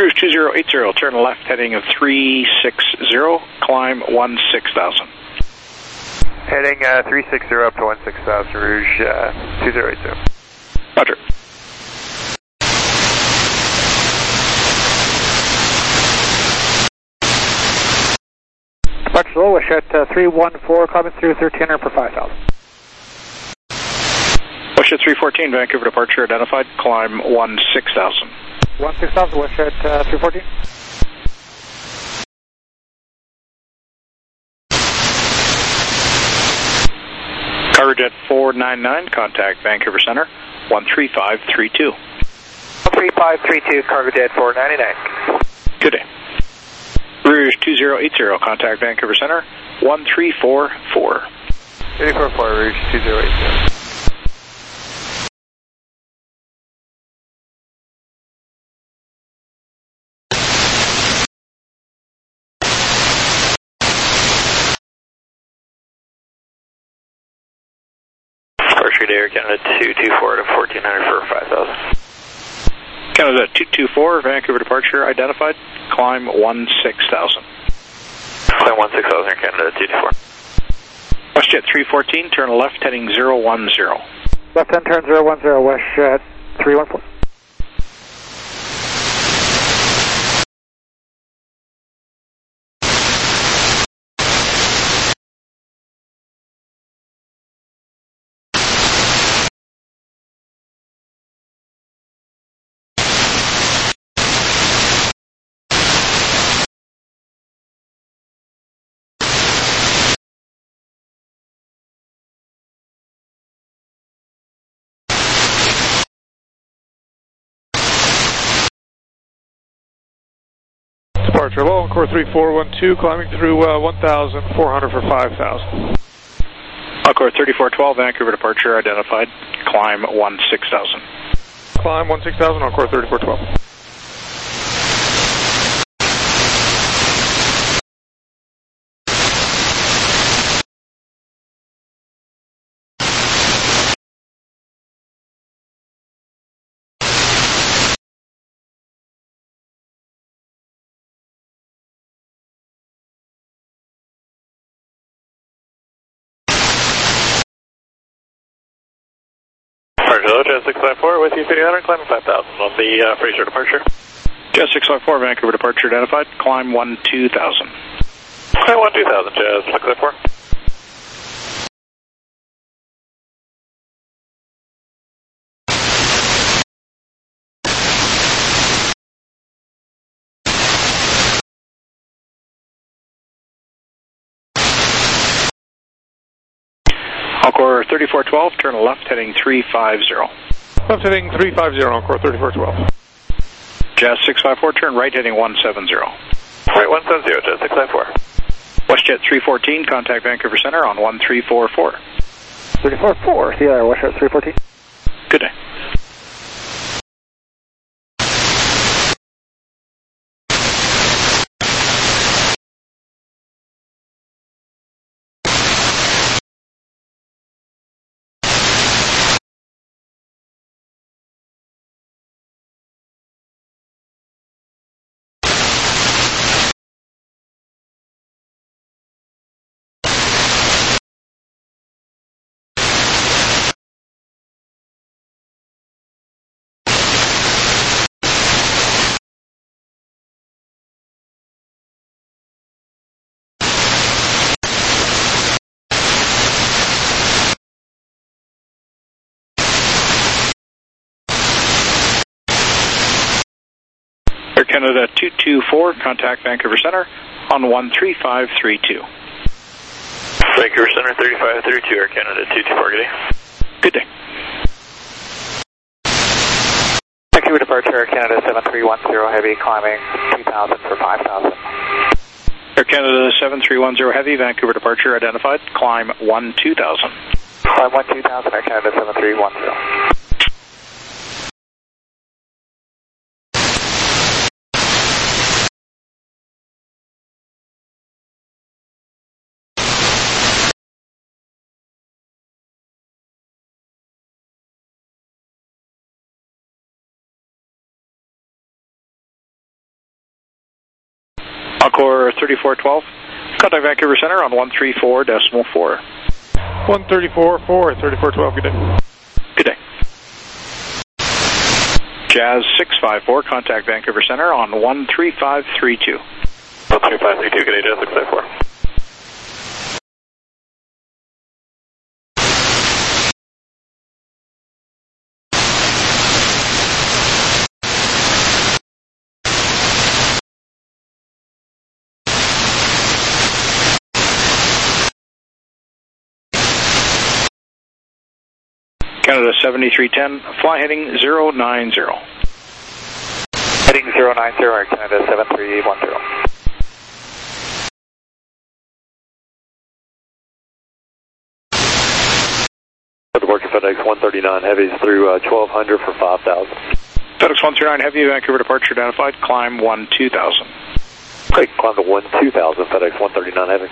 Cruise 2080, turn left heading 360, climb 16,000. Heading 360 up to 16,000, Rouge 2080. Roger. Departure low, wish at 314, climbing through 1300 per 5,000. Wish at 314, Vancouver departure identified, climb 16,000. 16,000, wish at 314. Coverage at 499, contact Vancouver Center, 13532. 13532, cargo dead 499. Good day. Rouge 2080, contact Vancouver Center, 1344. 344, Rouge 2080. Departure Air Canada 224 to 1400 for 5,000. Canada 224, Vancouver departure identified, climb 16,000. Climb 16,000, Canada 224. WestJet 314, turn left heading 010. Left hand turn 010, wish at 314. Departure low, Encore 3412, climbing through 1,400 for 5,000. Encore 3412, Vancouver departure identified, climb 16,000. Climb 16,000, Encore 3412. Departure Jet 654 with you 300, climbing 5,000 on the Fraser departure. Jet 654, Vancouver departure identified, climb 12,000. Climb 12,000, Jet 654. Encore 3412, turn left heading 350. Left heading 350, Encore 3412. Jazz 654, turn right heading 170. Right 170, Jet 654. WestJet 314, contact Vancouver Center on 1344. 344, see you there, wish at 314. Good day. Air Canada 224, contact Vancouver Center on 13532. Vancouver Center 3532, Air Canada 224, good day. Good day. Vancouver departure, Air Canada 7310, heavy, climbing 2,000 for 5,000. Air Canada 7310 Heavy, Vancouver departure identified, climb 12,000. Climb 12,000, Air Canada 7310. Encore 3412. Contact Vancouver Center on 134.4. 134.4, 3412, good day. Good day. Jazz 654, contact Vancouver Center on 13532. 13532, good day, Jazz 654. Canada 7310, fly heading 090. Heading 090, Air Canada 7310. Departure FedEx 139 Heavies through 1200 for 5,000. FedEx 139 Heavy, Vancouver departure identified, climb 12000. Okay, climb to 12000, FedEx 139 Heavy.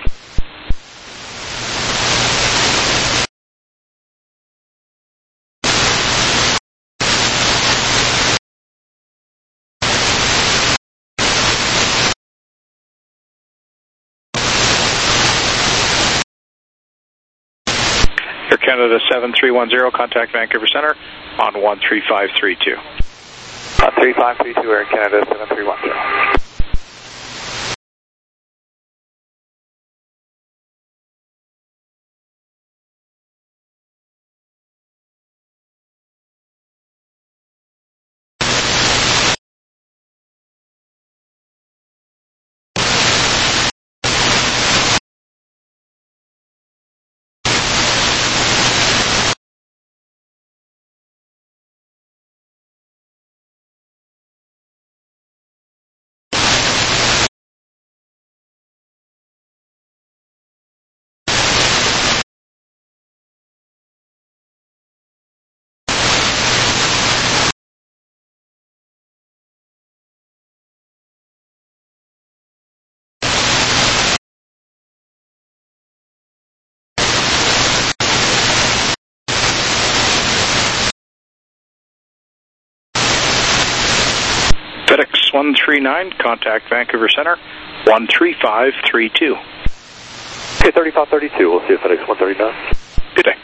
Air Canada 7310, contact Vancouver Center on 13532. 13532, Air Canada 7310. FedEx 139, contact Vancouver Center, 13532. Okay, 3532, we'll see you FedEx 139. Good day.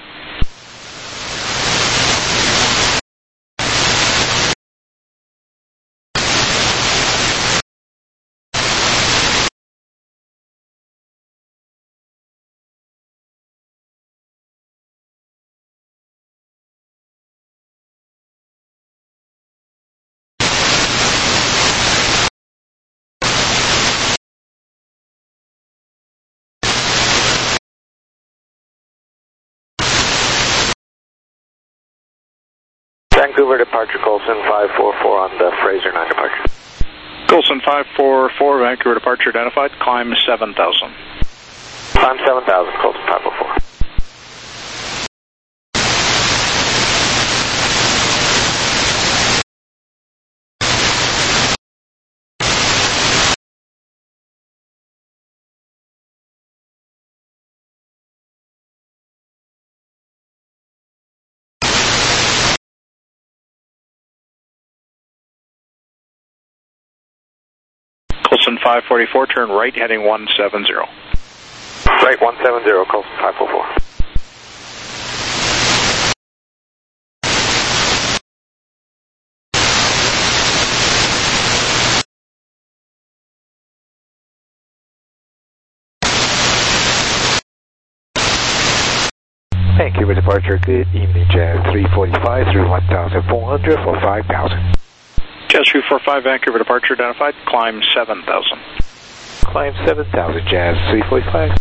Vancouver departure, Colson 544 on the Fraser 9 departure. Colson 544, Vancouver departure identified, climb 7000. Climb 7000, Colson 544. Colson 544, turn right, heading 170. Right 170, Colson 544. Vancouver departure, good evening, Jazz 345 through 1,400 for 5,000. Jazz 345, Vancouver departure identified, climb 7000. Climb 7,000, Jazz 345.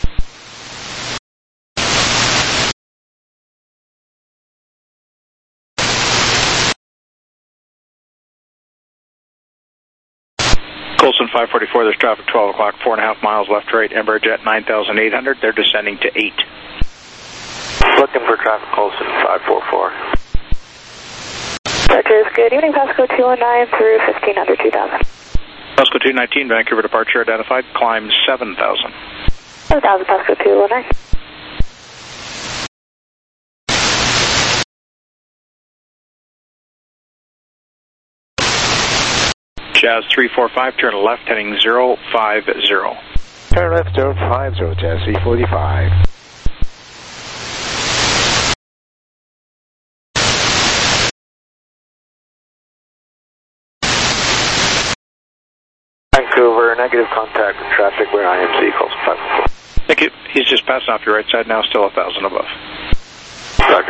Colson 544, there's traffic 12 o'clock, 4.5 miles left to right, Embraer Jet 9800, they're descending to 8. Looking for traffic, Colson 544. Departures, good evening, Pasco 219 through 1500, 2000. Pasco 219, Vancouver departure identified, climb 7000. 7000, Pasco 219. Jazz 345, turn left heading 050. Turn left 050, Jazz 345. Vancouver, negative contact with traffic where IMC calls 544. Thank you. He's just passing off your right side now, still 1,000 above. Roger.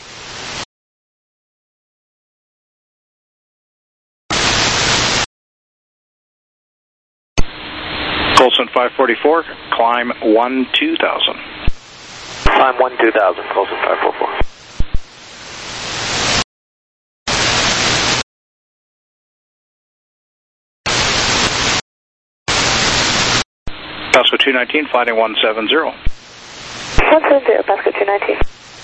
Colson 544, climb 12,000. Climb 12,000, Colson 544. Pasco 219, flighting 170. 170, Pasco 219.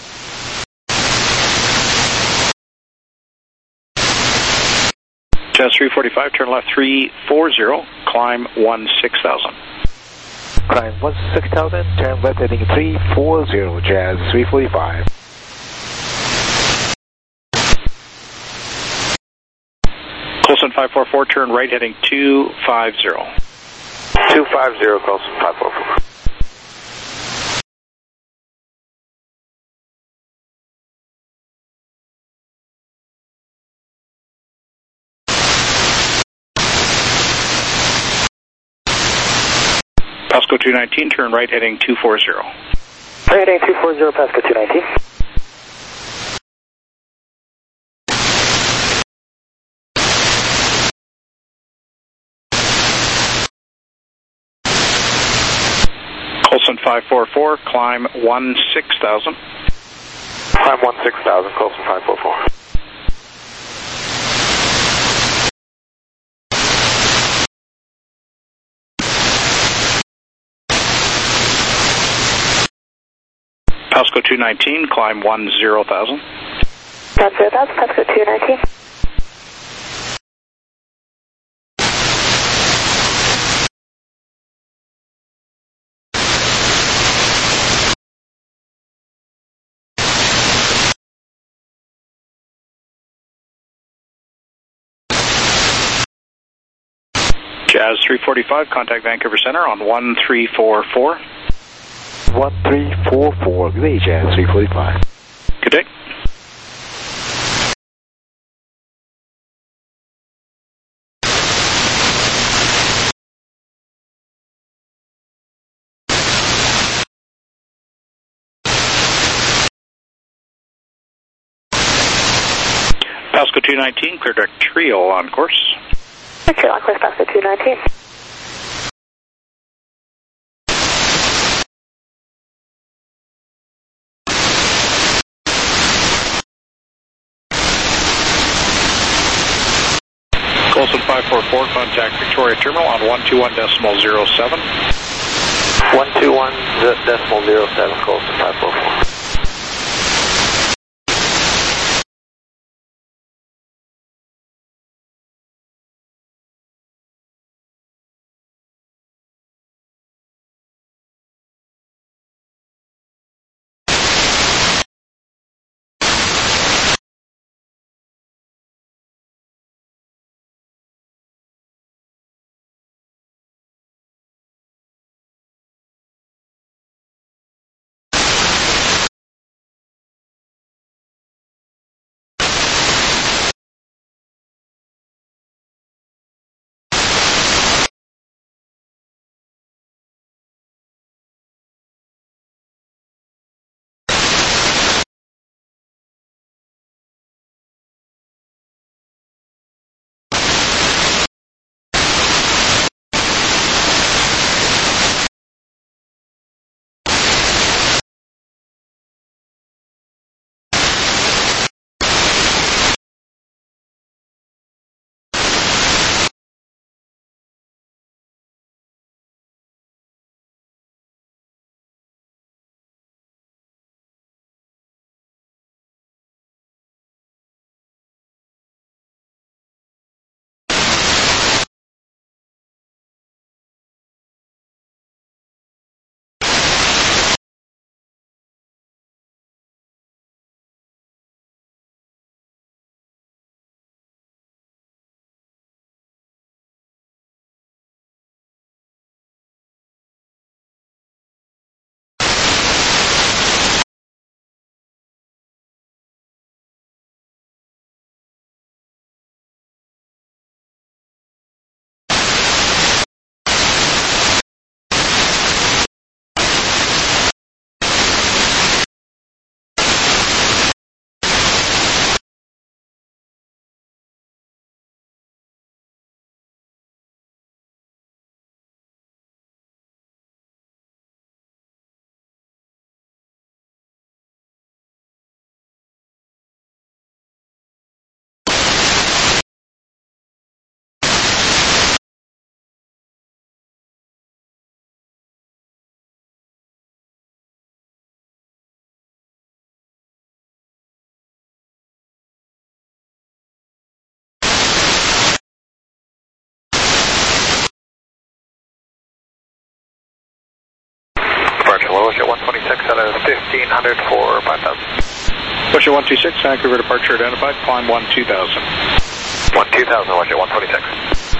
Jazz 345, turn left 340, climb 16,000. Climb 16,000, turn left heading 340, Jazz 345. Colson 544, turn right heading 250. 250, Colson 544. Pasco 219, turn right heading 240. Right heading 240, Pasco 219. Colson 544, climb 16,000. Climb 16,000, Colson 544. Pasco 219, climb 10,000. 10,000, Pasco 219. Jazz 345, contact Vancouver Center on 1344. 1344, good day, Jazz 345. Good day. Pasco 219, clear direct Trio on course. Trio on course, Pasco 219. Colson 544, contact Victoria Terminal on 121.07. 121.07, Colson 544. we'll wish at 126 out of 1500 for 5000. Wish at 126, Vancouver departure identified, climb 12000. 12000, wish at 126.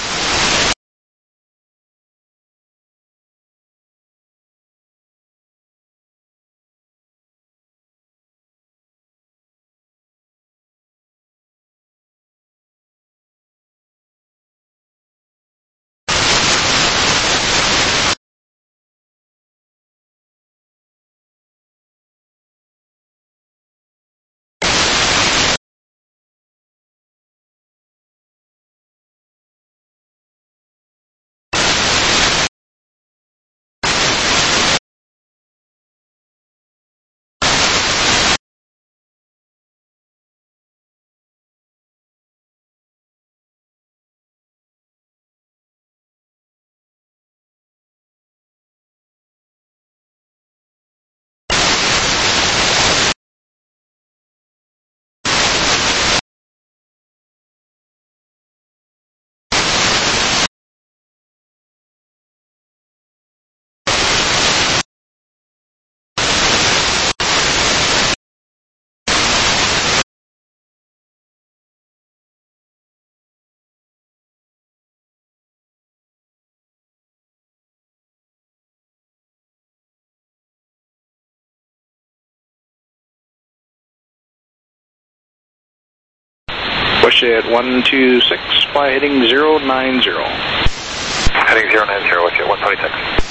Wish at 126, fly heading 090. Heading 090, wish at 126.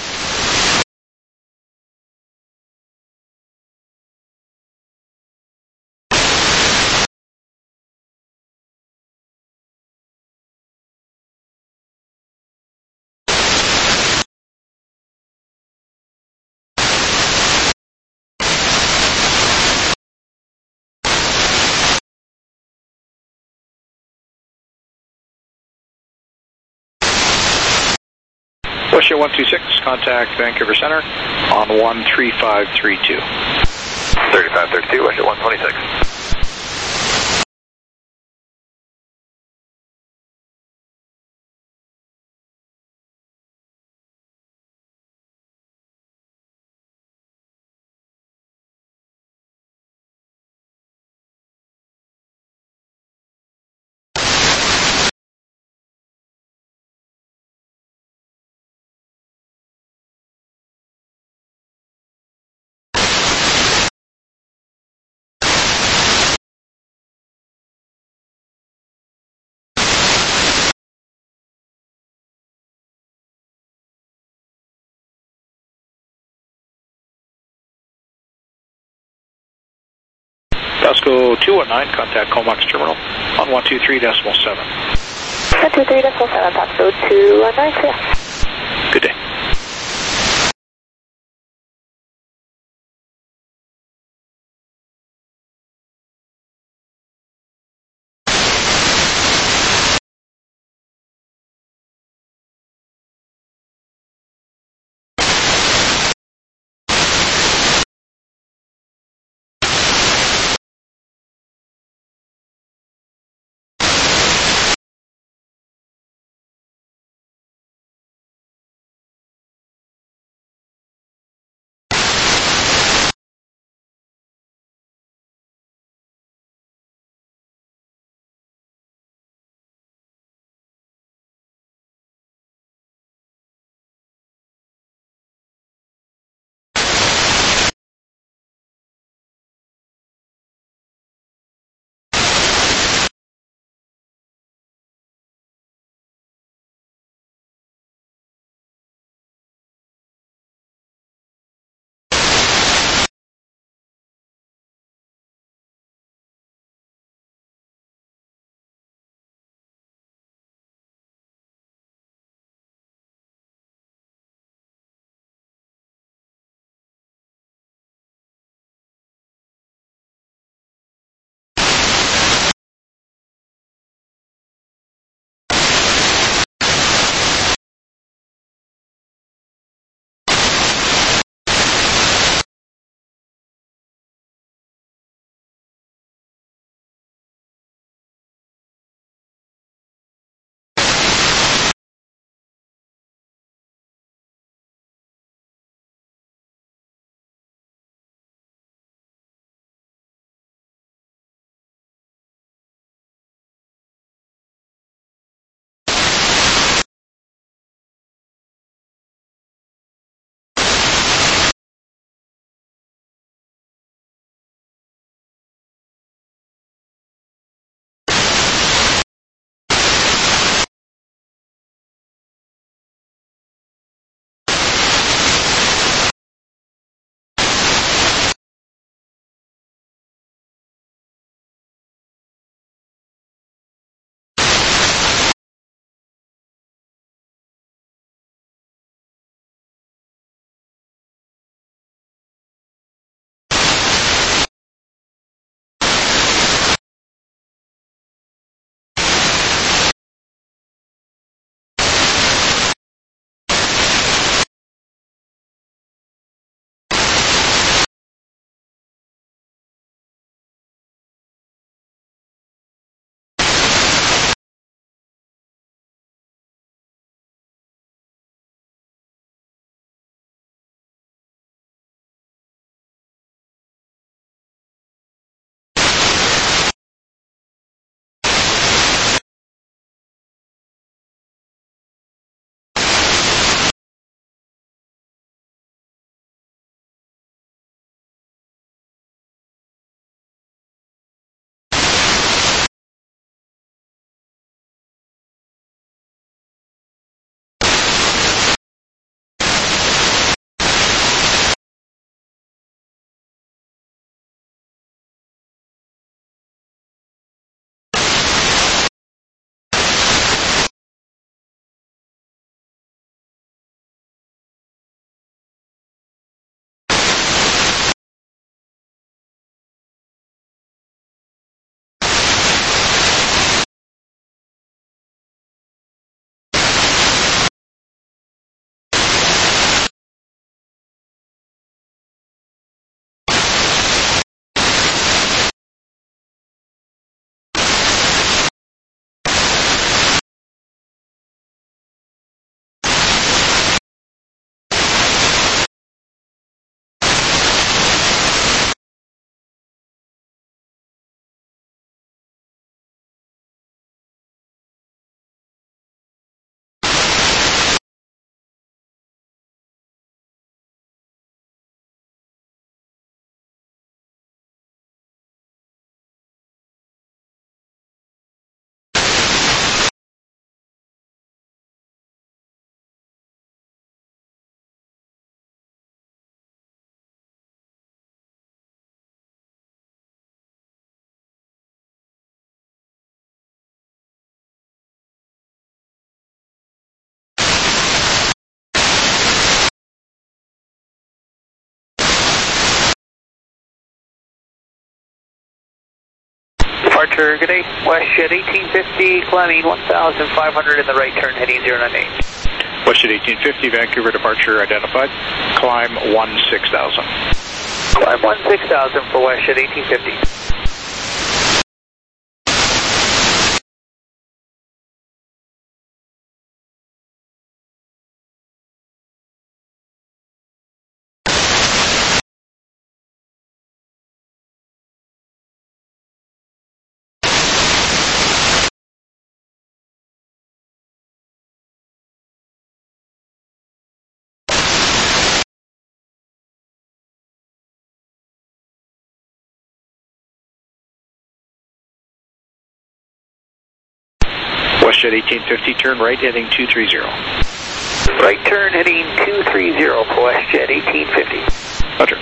Wish at 126, contact Vancouver Center on 13532. 3532, wish at 126. Vasco 219, contact Comox Terminal on 123.7. 123.7, Vasco 219, clear. Good day. Departure, good day. WestJet 1850, climbing 1,500 in the right turn, heading 098. WestJet 1850, Vancouver departure identified. Climb 16,000. Climb 16,000 for WestJet 1850. WestJet 1850, turn right, heading 230. Right turn, heading 230 for WestJet 1850. Roger.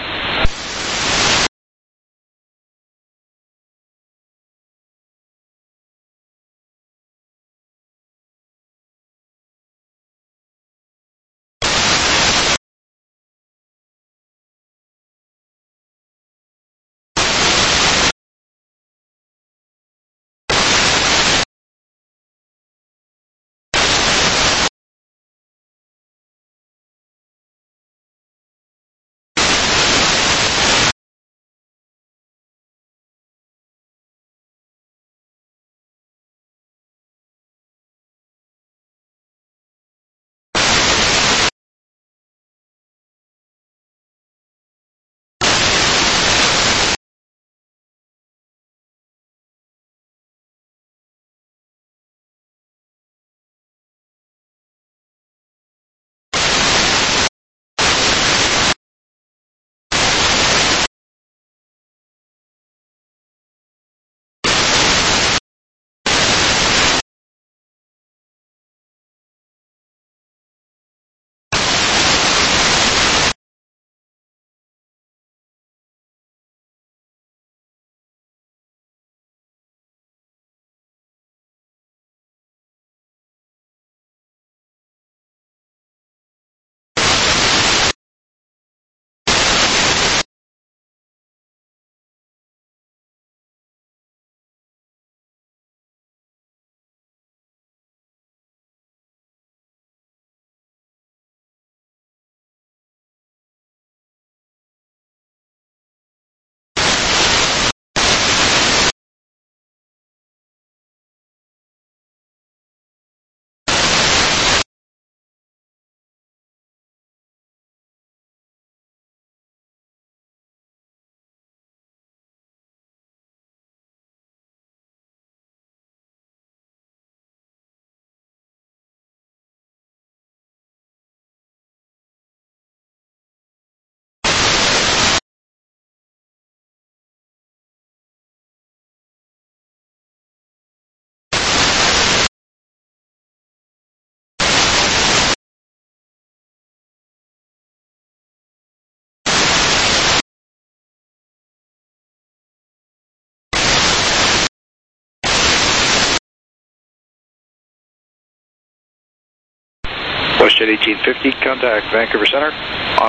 WestJet 1850, contact Vancouver Center on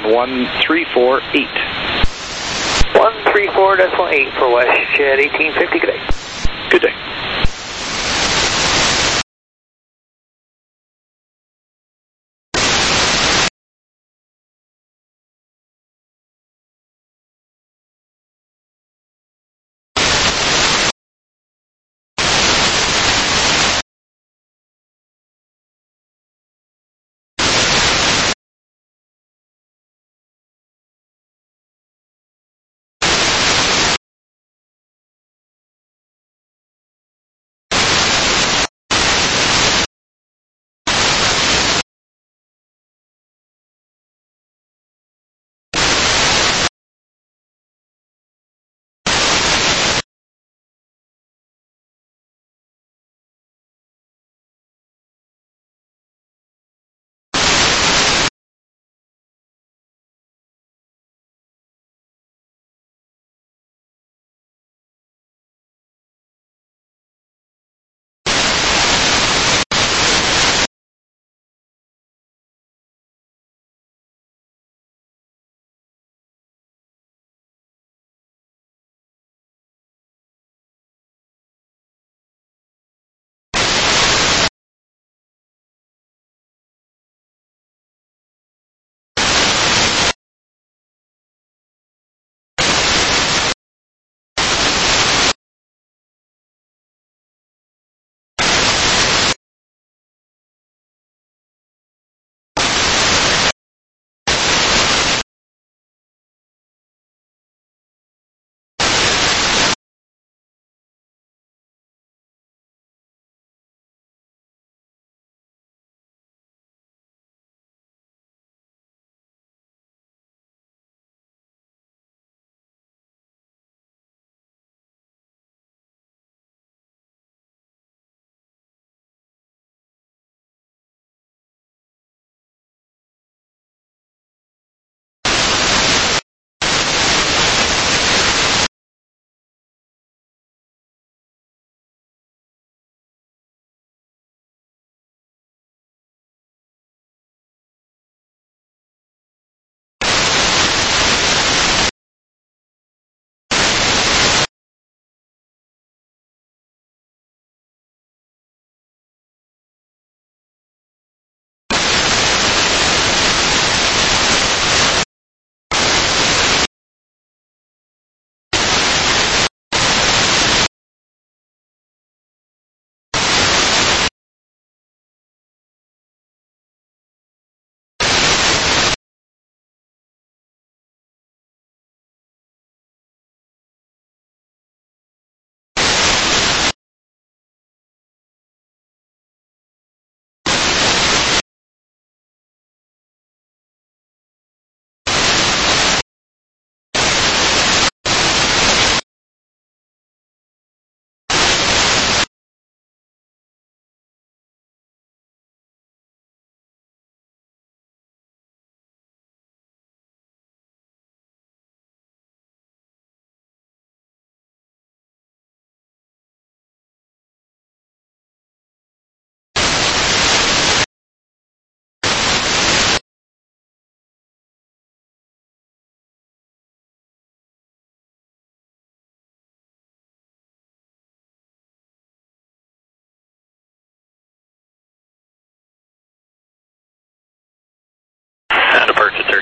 1348. 134.8 for WestJet 1850, good day. Good day.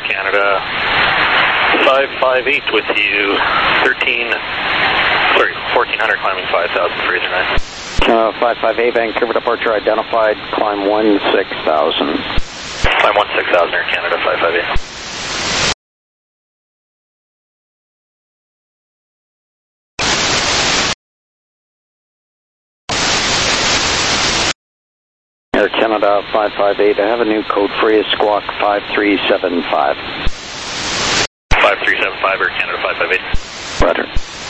Canada 558 with you, 1400 climbing 5,000 for Ethernet. 558 Vancouver departure identified, climb 16,000. Climb 16,000 Air Canada 558. Air Canada 558, I have a new code for you, Squawk 5375. 5375 Air Canada 558. Roger.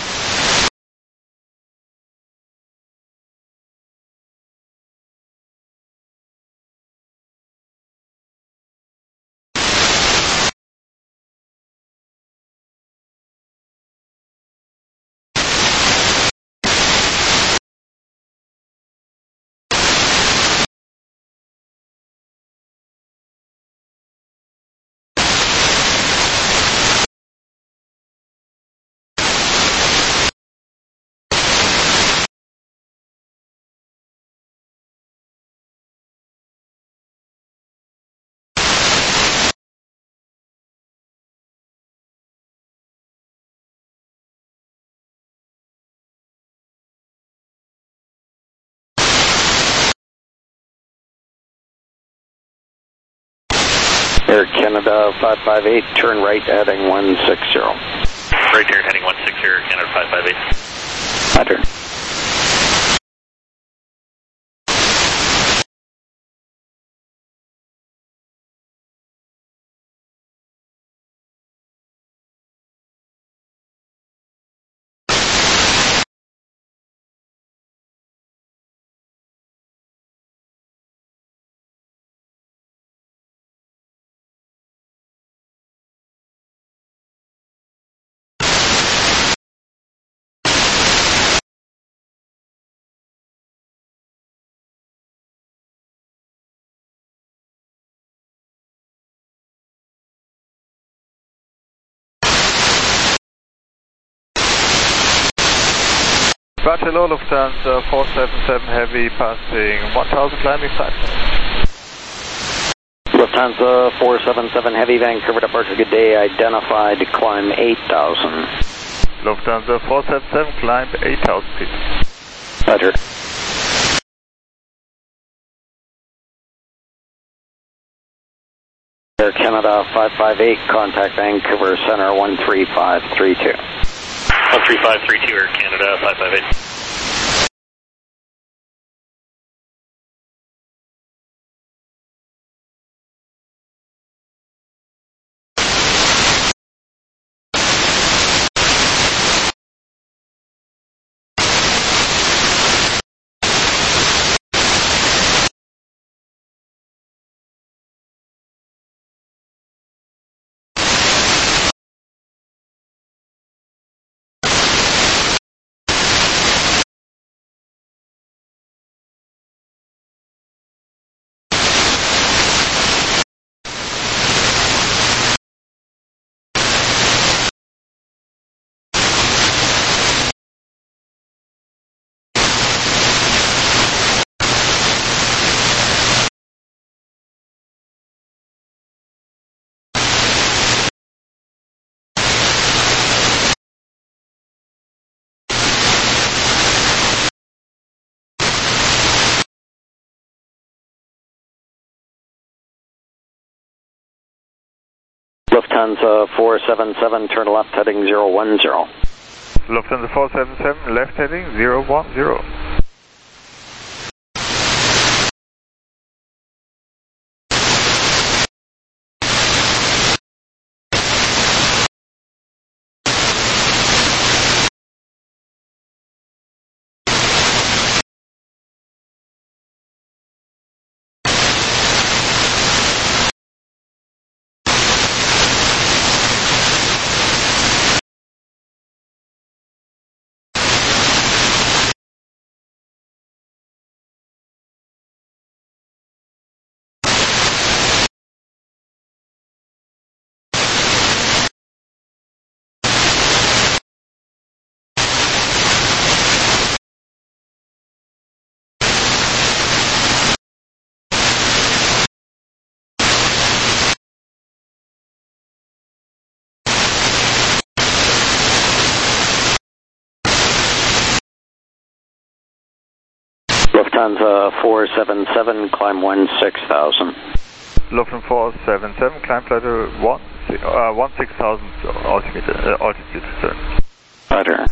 Air Canada 558, turn right heading 160. Right here heading 160 Air Canada 558. Roger. Roger, hello, Lufthansa 477 Heavy passing 1000 climbing 5,000. Lufthansa 477 Heavy Vancouver departure, good day, identified, climb 8,000. Lufthansa 477 climb 8,000 feet. Roger. Air Canada 558, contact Vancouver Center 13532. 13532 Air Canada 558. Lufthansa 477, turn left heading 010. Lufthansa 477 left heading 010. Lufthansa 477, climb 16,000. Lufthansa 477, climb flight 16,000 altitude, sir. Roger.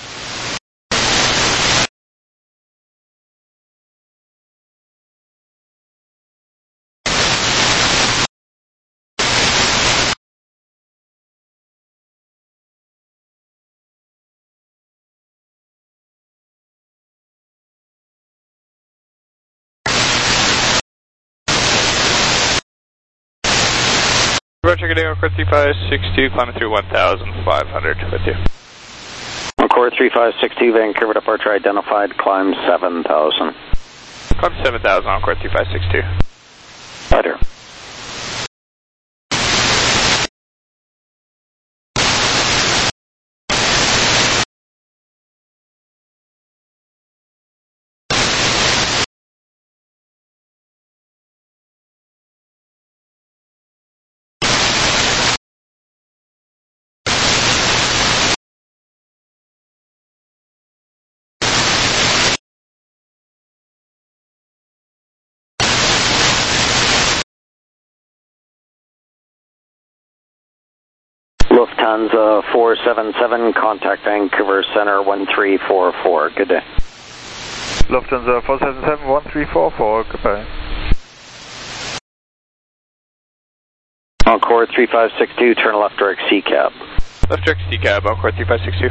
Roger, good day, Encore 3562, climbing through 1,500 with you. Encore 3562, Vancouver departure identified, climb 7,000. Climb 7,000, Encore 3562. Roger. Lufthansa 477, contact Vancouver Center 1344. Good day. Lufthansa 477, 1344, goodbye. Encore 3562, turn left direct C cab. Left direct C cab, Encore 3562.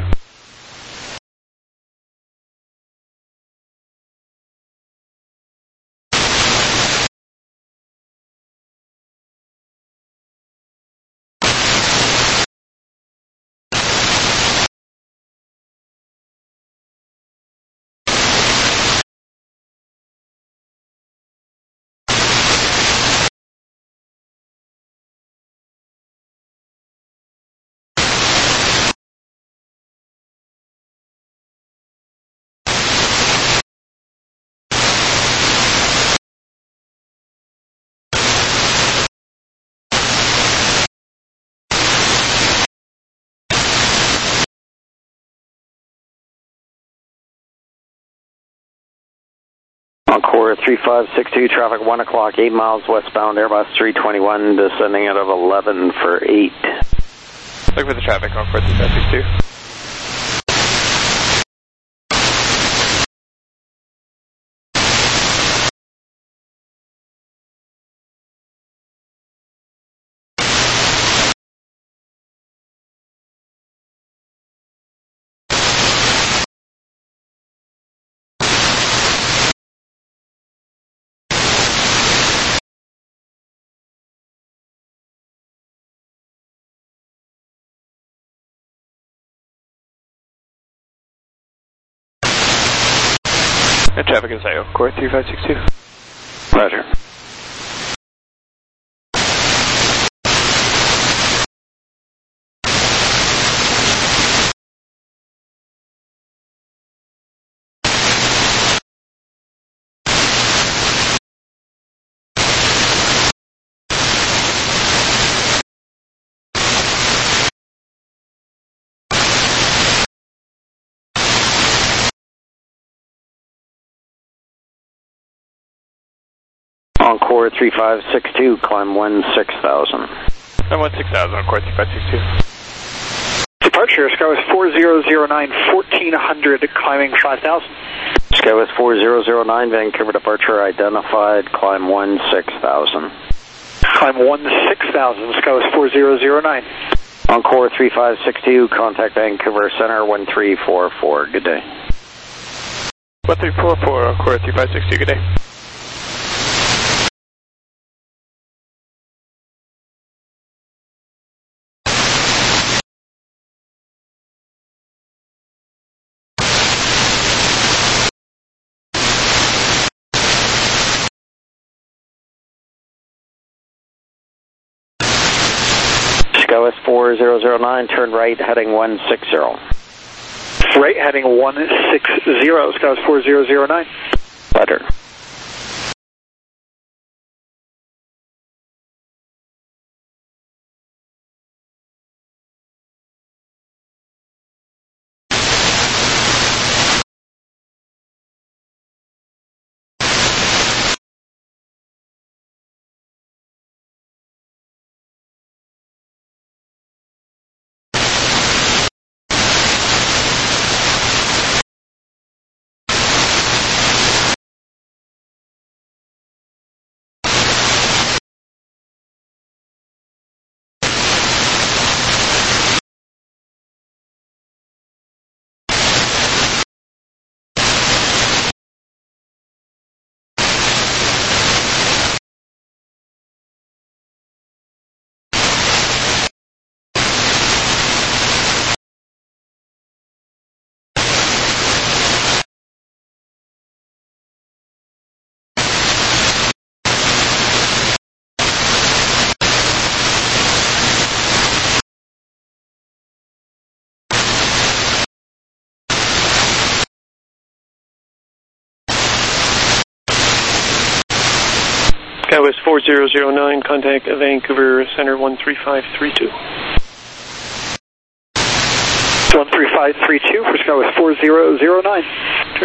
Encore 3562, traffic 1 o'clock, 8 miles westbound, Airbus 321, descending out of 11 for 8. Look for the traffic, Encore 3562. And traffic is Encore 3562. Roger. Encore 3562, climb 16,000. And 16,000, Encore 3562. Departure, Skywest 4009, 1400, climbing 5,000. Skywest 4009, Vancouver departure identified, climb 16,000. Climb 16,000, Skywest 4009. Encore 3562, contact Vancouver Center 1344. Good day. 1344, Encore 3562, good day. Skywest 4009, turn right, heading 160. Right, heading 160, Skywest 4009. Roger. SkyWest 4009, contact Vancouver Center 13532. 13532 for SkyWest 4009. Sure.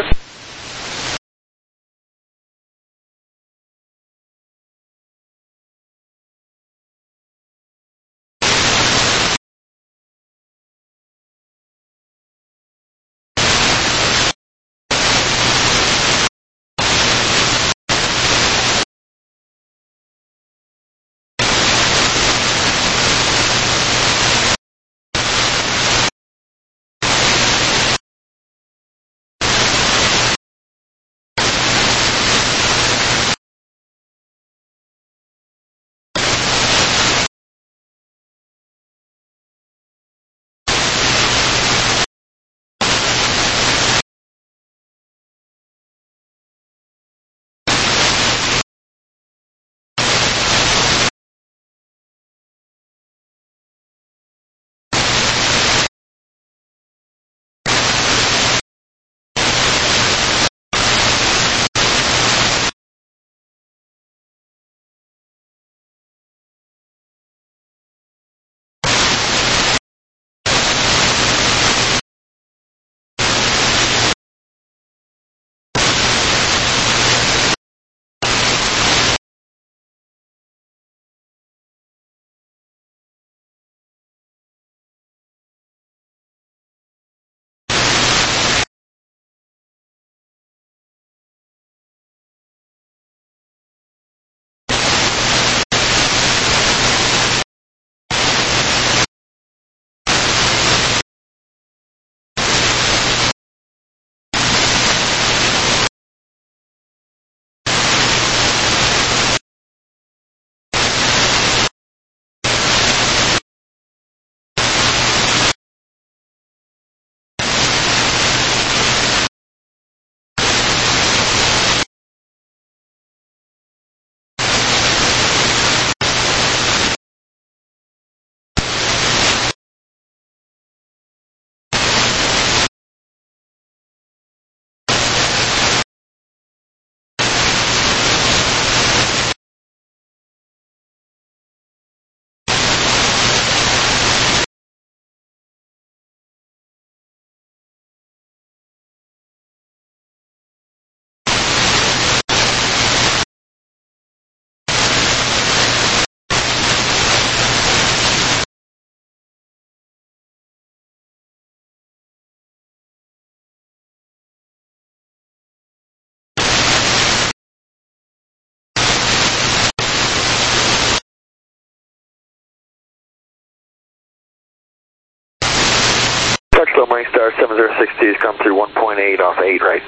Touchdown Morningstar 7062 has come through 1.8 off 8 right.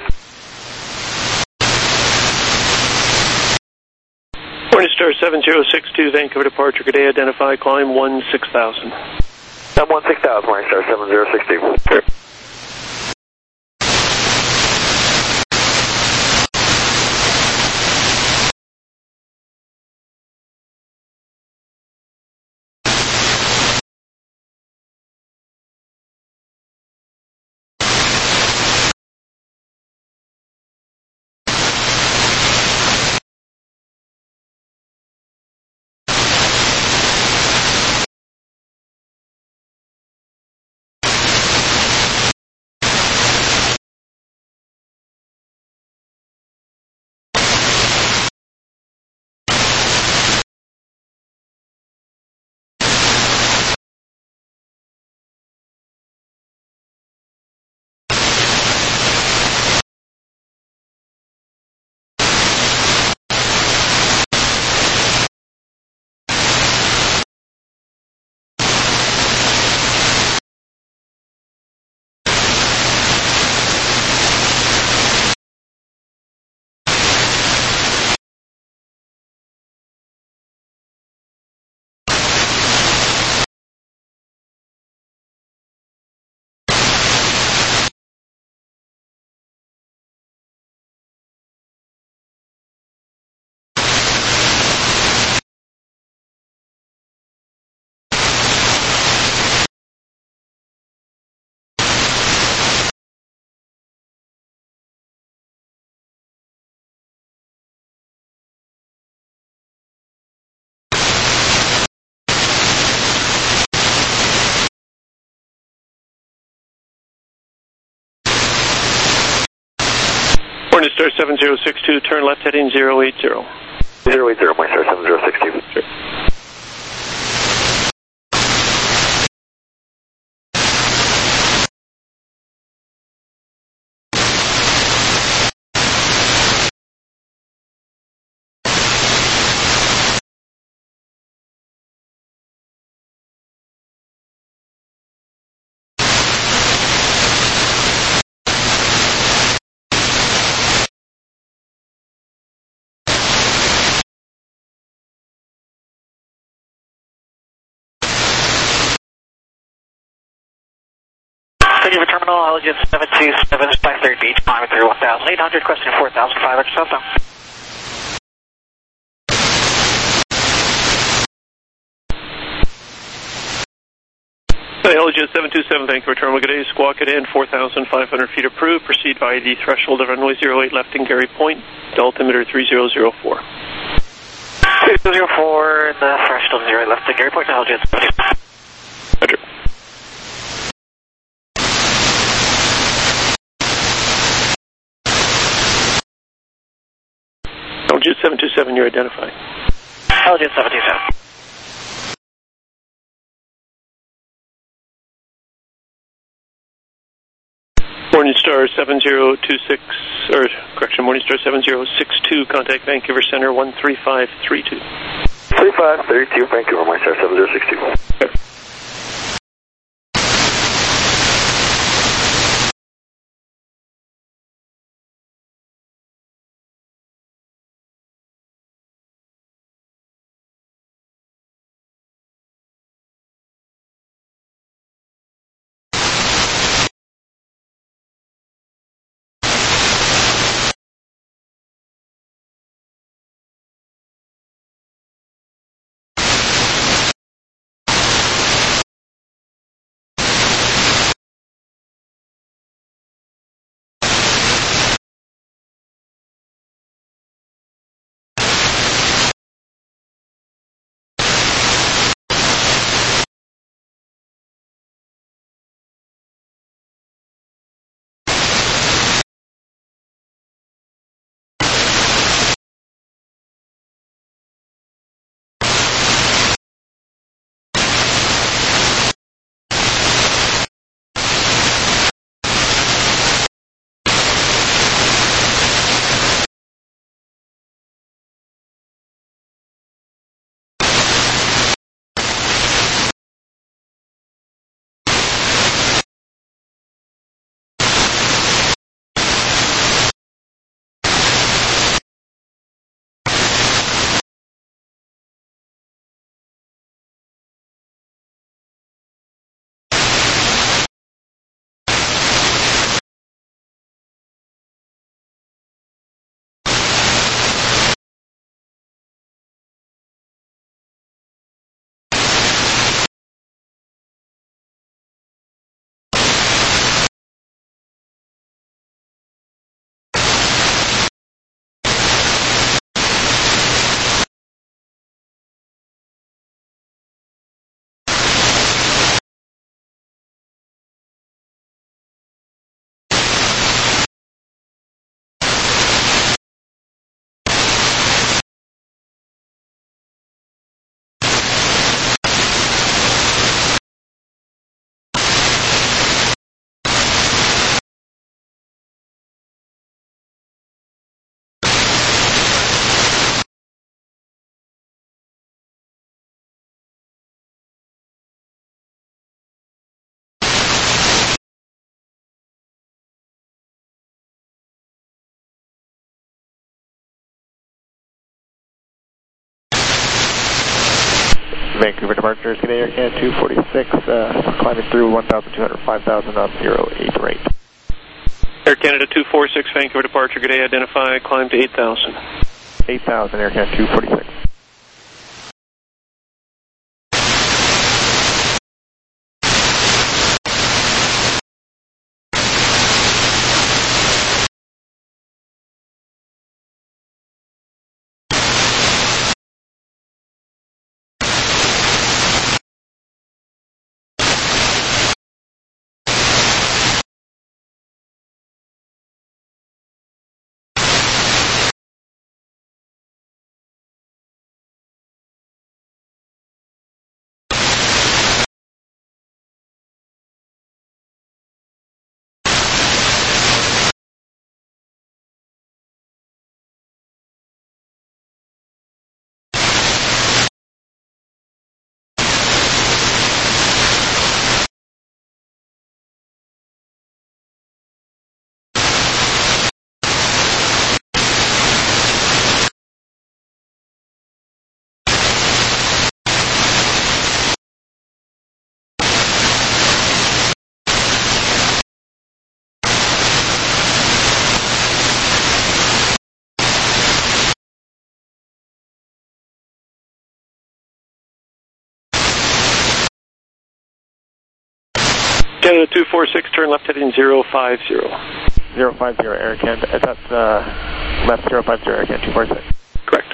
Morningstar 7062, Vancouver departure, good day, identify, climb 16,000. I'm 16,000, Morningstar 7062. Sure. Morningstar 7062, turn left heading 080. 080, Morningstar 7062. Sure. Thank you for terminal, Allegiant 727, 530 beach, climbing through 1,800, questioning 4,500 southbound. Allegiant 727, Vancouver terminal, good day, squawk it in, 4,500 feet approved, proceed via the threshold of runway 08 left in Gary Point, altimeter 3004. 3004, the threshold 08 left in Gary Point, Allegiant 727. Roger. Allegiant 727, you're identified. Allegiant 727. Morningstar 7026, or correction, Morningstar 7062, contact Vancouver Center 13532. 3532, Vancouver, Morningstar 7062. Okay. Vancouver departures, good day, Air Canada 246, climbing through 1,200, 5,000 up, 08 rate. Air Canada 246, Vancouver departure, good day, identify, climb to 8,000. 8,000, Air Canada 246. Canada 246, turn left heading 050. 050 Air Canada. That's left 050 Air Canada 246. Correct.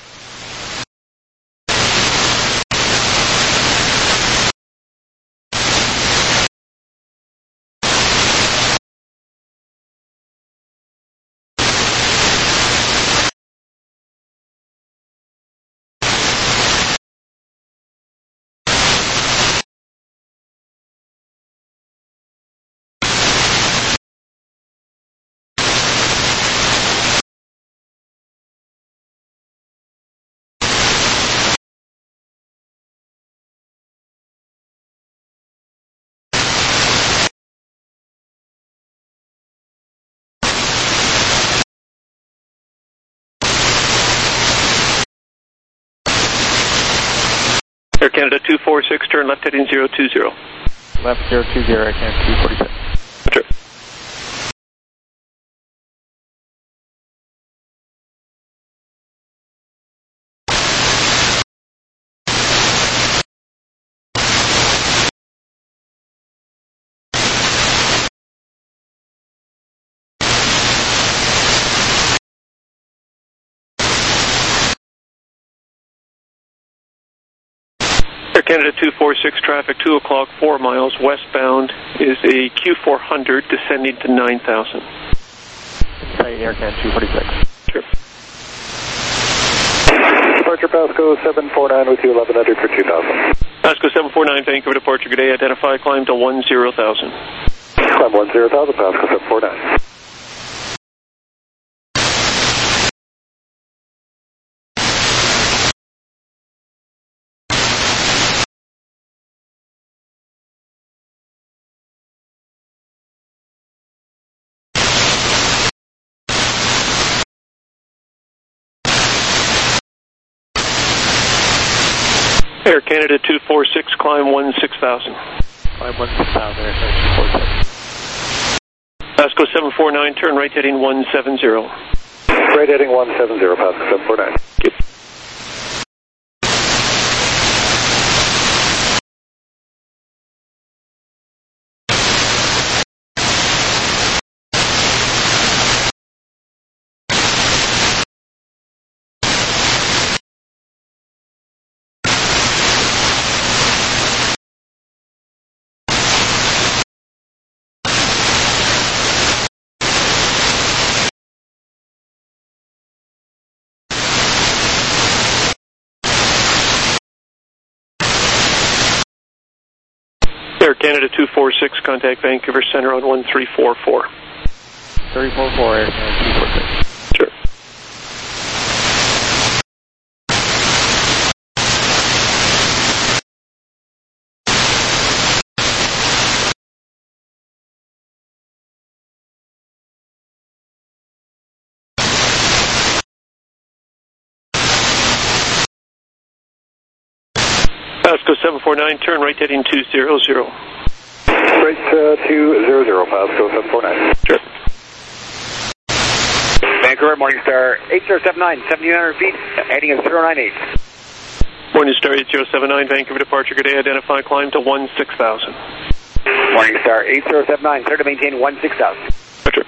Air Canada 246, turn left heading 020. Left 020 Air Canada 246. Sure. Air Canada 246 traffic, 2 o'clock, 4 miles westbound is a Q400 descending to 9,000. Air Canada 246. Sure. Departure Pasco 749 with you, 1100 for 2000. Pasco 749, Vancouver departure, good day. Identify, climb to 10,000. Climb 10,000, Pasco 749. Air Canada 246, climb 16,000. Climb 16,000 Air Canada 246. Pasco 749, turn right heading 170. Right heading 170, Pasco 749. Okay. Air Canada 246, contact Vancouver Center on 1344. 344 Air Canada 246. Sure. Pasco 749, turn right heading 200. Right 200, Pasco 749. Sure. Vancouver, Morningstar 8079, 1,700 feet, heading at 098. Morningstar 8079, Vancouver departure, good day. Identify, climb to 16,000. Morningstar 8079, clear to maintain 16,000. Roger.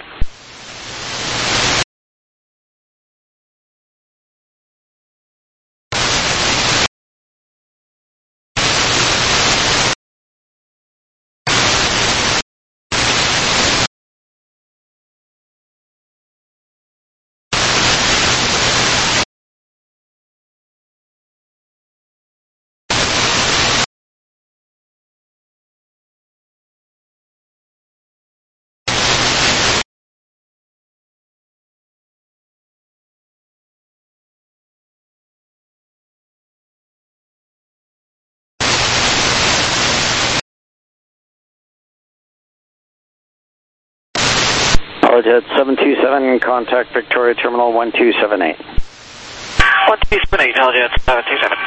Powerjet 727, contact Victoria Terminal 1278. 1278, Powerjet 27.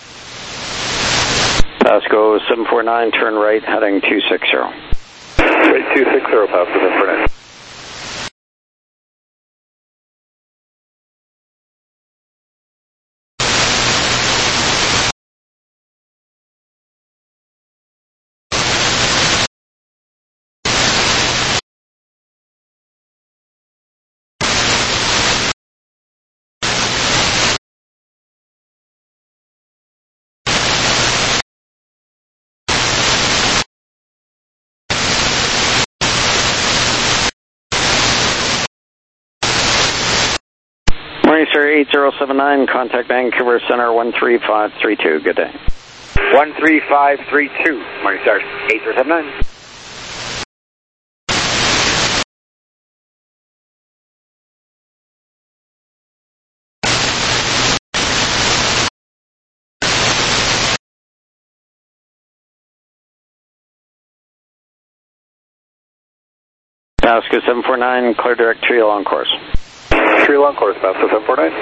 Pasco 749, turn right, heading 260. Right 260, Pasco 749. Morningstar 8079, contact Vancouver Center 13532. Good day. 13532, Morningstar 8079. Pasco 749, clear direct trio on course. Trio on course, Pasco 749.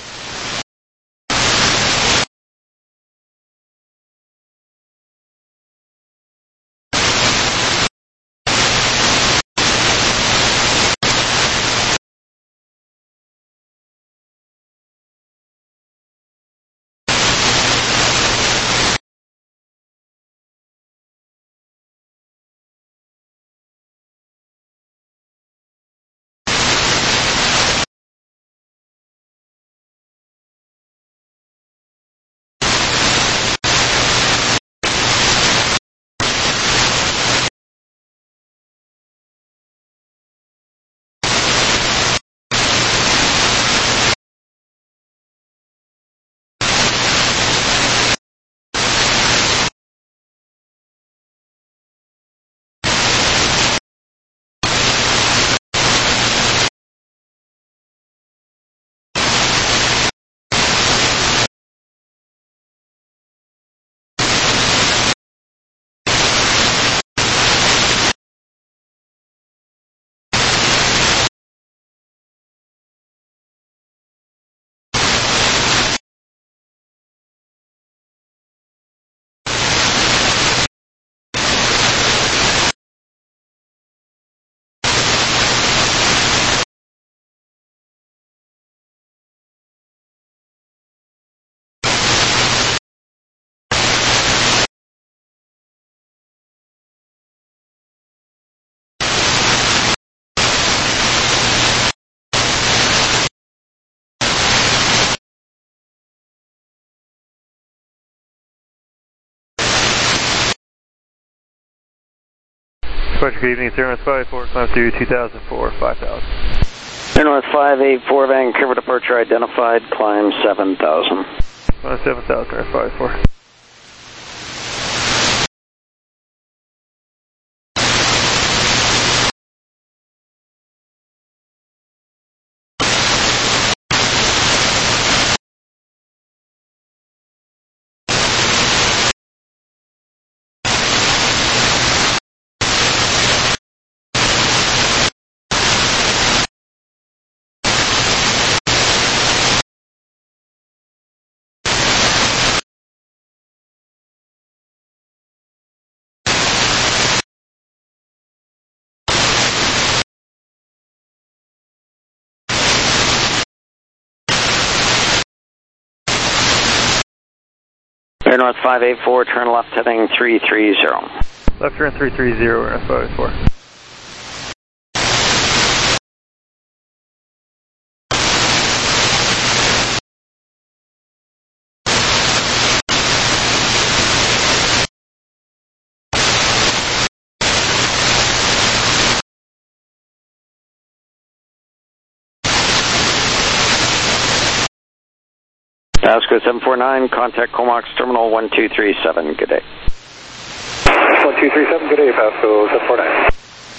Departure, good evening, Air North 54, climb through 2004, 5000. Air North 584, Vancouver departure identified, climb 7000. 7000, Air 54. Air North 584, turn left heading 330. Left turn 330, Air North 584. Pasco 749, contact Comox Terminal 1237. Good day. 1237, good day, Pasco 749.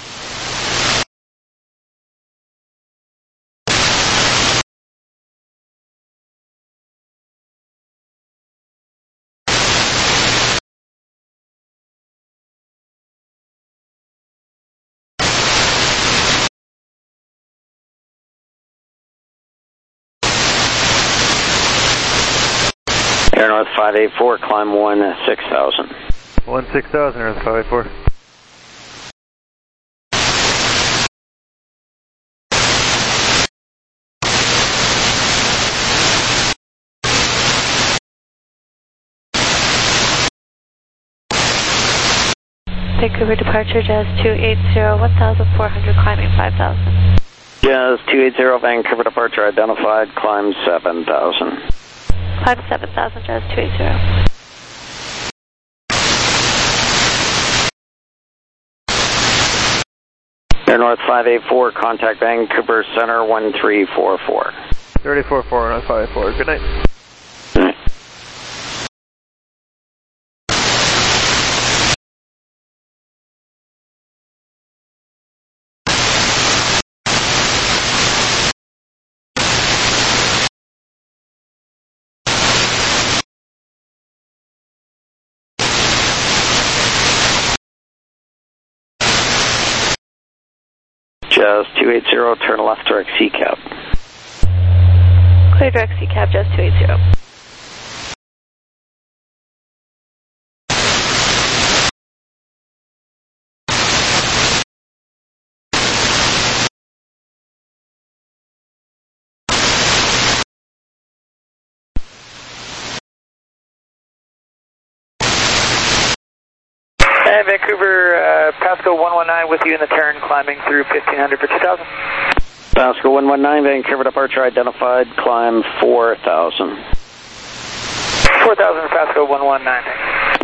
Air North 584, climb 16,000. 16,000, Air North 584. Vancouver departure, Jazz 280, 1,400, climbing 5,000. Jazz 280, Vancouver departure identified, climb 7,000. Climb 7,000, Jazz 280. Air North 584, contact Vancouver Center 1344. 34-4 on 5-4. Good night. Good night. Jazz 280, turn left direct C cab. Clear direct C cab, Jazz 280. And Vancouver, Pasco 119 with you in the turn, climbing through 1500 for 2000. Pasco 119, Vancouver departure identified, climb 4000. 4000 Pasco 119.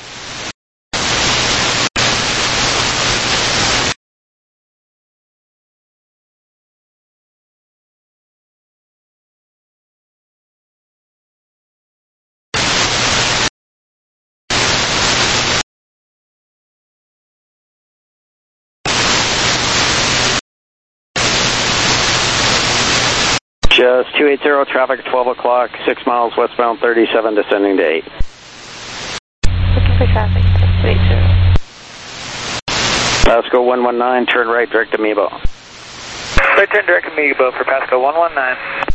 Jazz 280, traffic 12 o'clock, 6 miles westbound 37, descending to 8. Looking for traffic, Jazz 280. Pasco 119, turn right direct to Mebo. Right turn direct to Mebo for Pasco 119.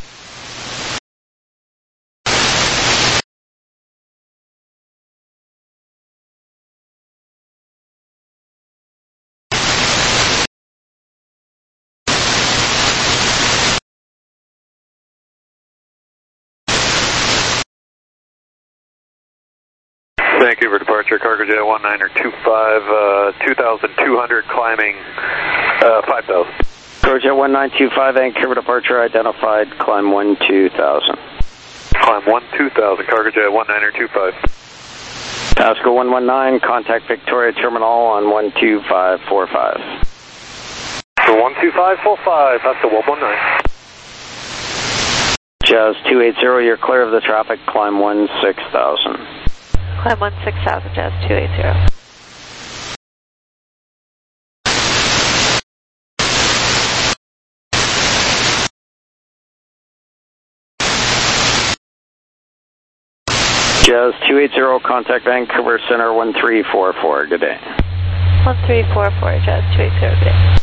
Vancouver departure, Cargojet 1925, 2,200, climbing 5,000. Cargojet 1925, Vancouver departure identified, climb 12,000. Climb 12,000, Cargojet 1925. Pasco 119, contact Victoria Terminal on 12545. So 12545, Pasco 119. Jazz 280, you're clear of the traffic, climb 16,000. Climb 16,000, Jazz 280. Jazz 280, contact Vancouver Center 1344. Good day. 1344, Jazz 280. Good day.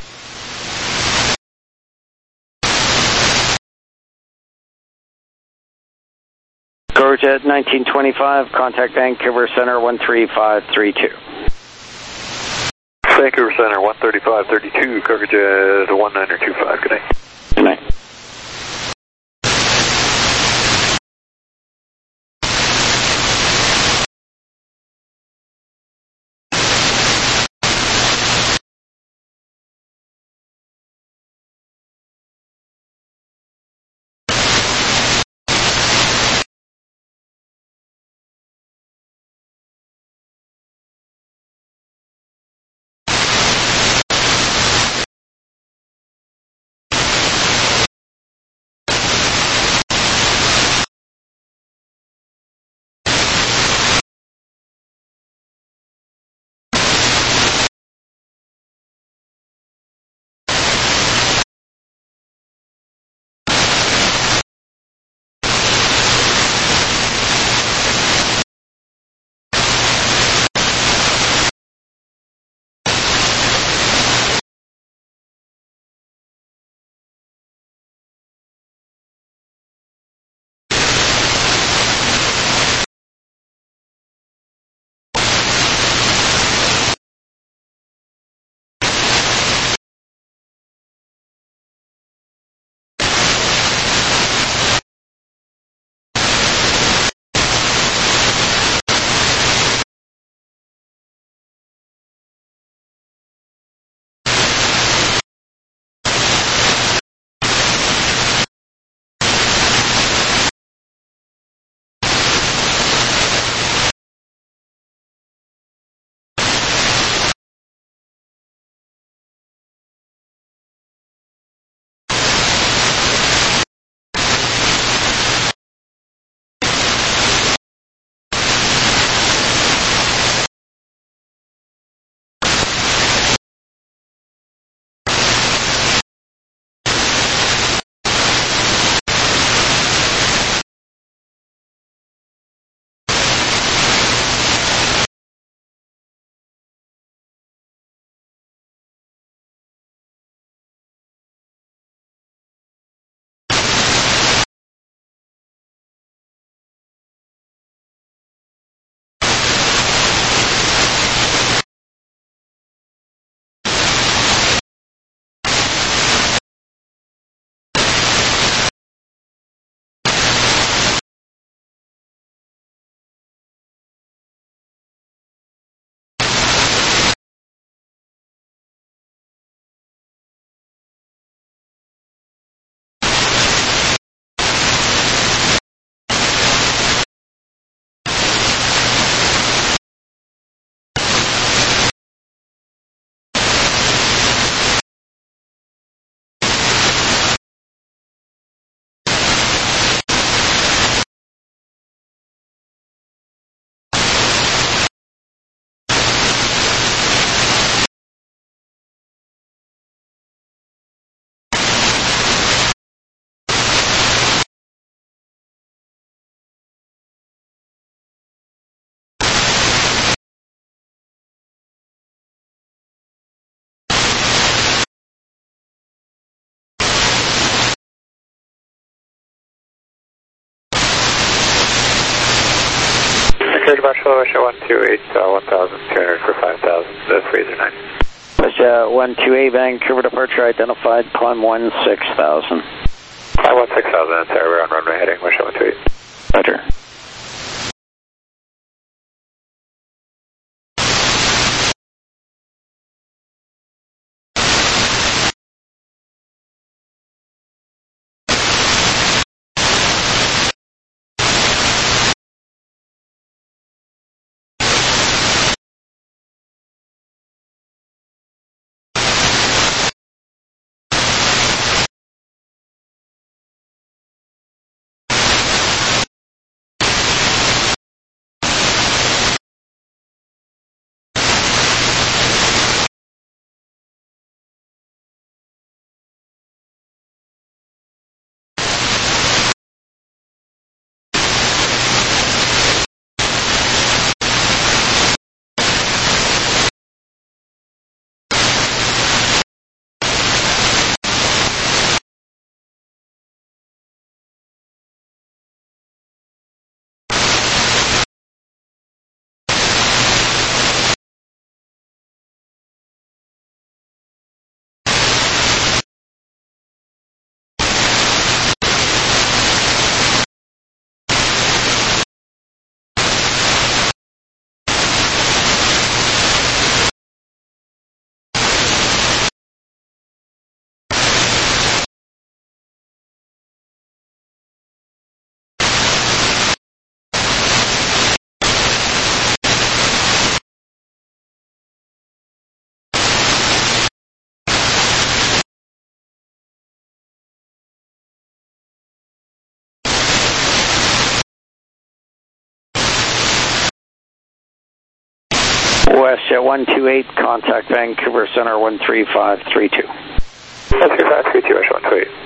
Cargojet 1925, contact Vancouver Center 13532. Vancouver Center 13532, Cargojet 1925. Good night. Good night. Clear departure, Russia 128, 1,200 for 5,000, Fraser 9. Russia 128, Vancouver departure identified, climb 16,000. Climb 16,000, sorry, we're on runway heading, Russia 128. Roger. WestJet 128, contact Vancouver Center 13532. 13532, Russia 128.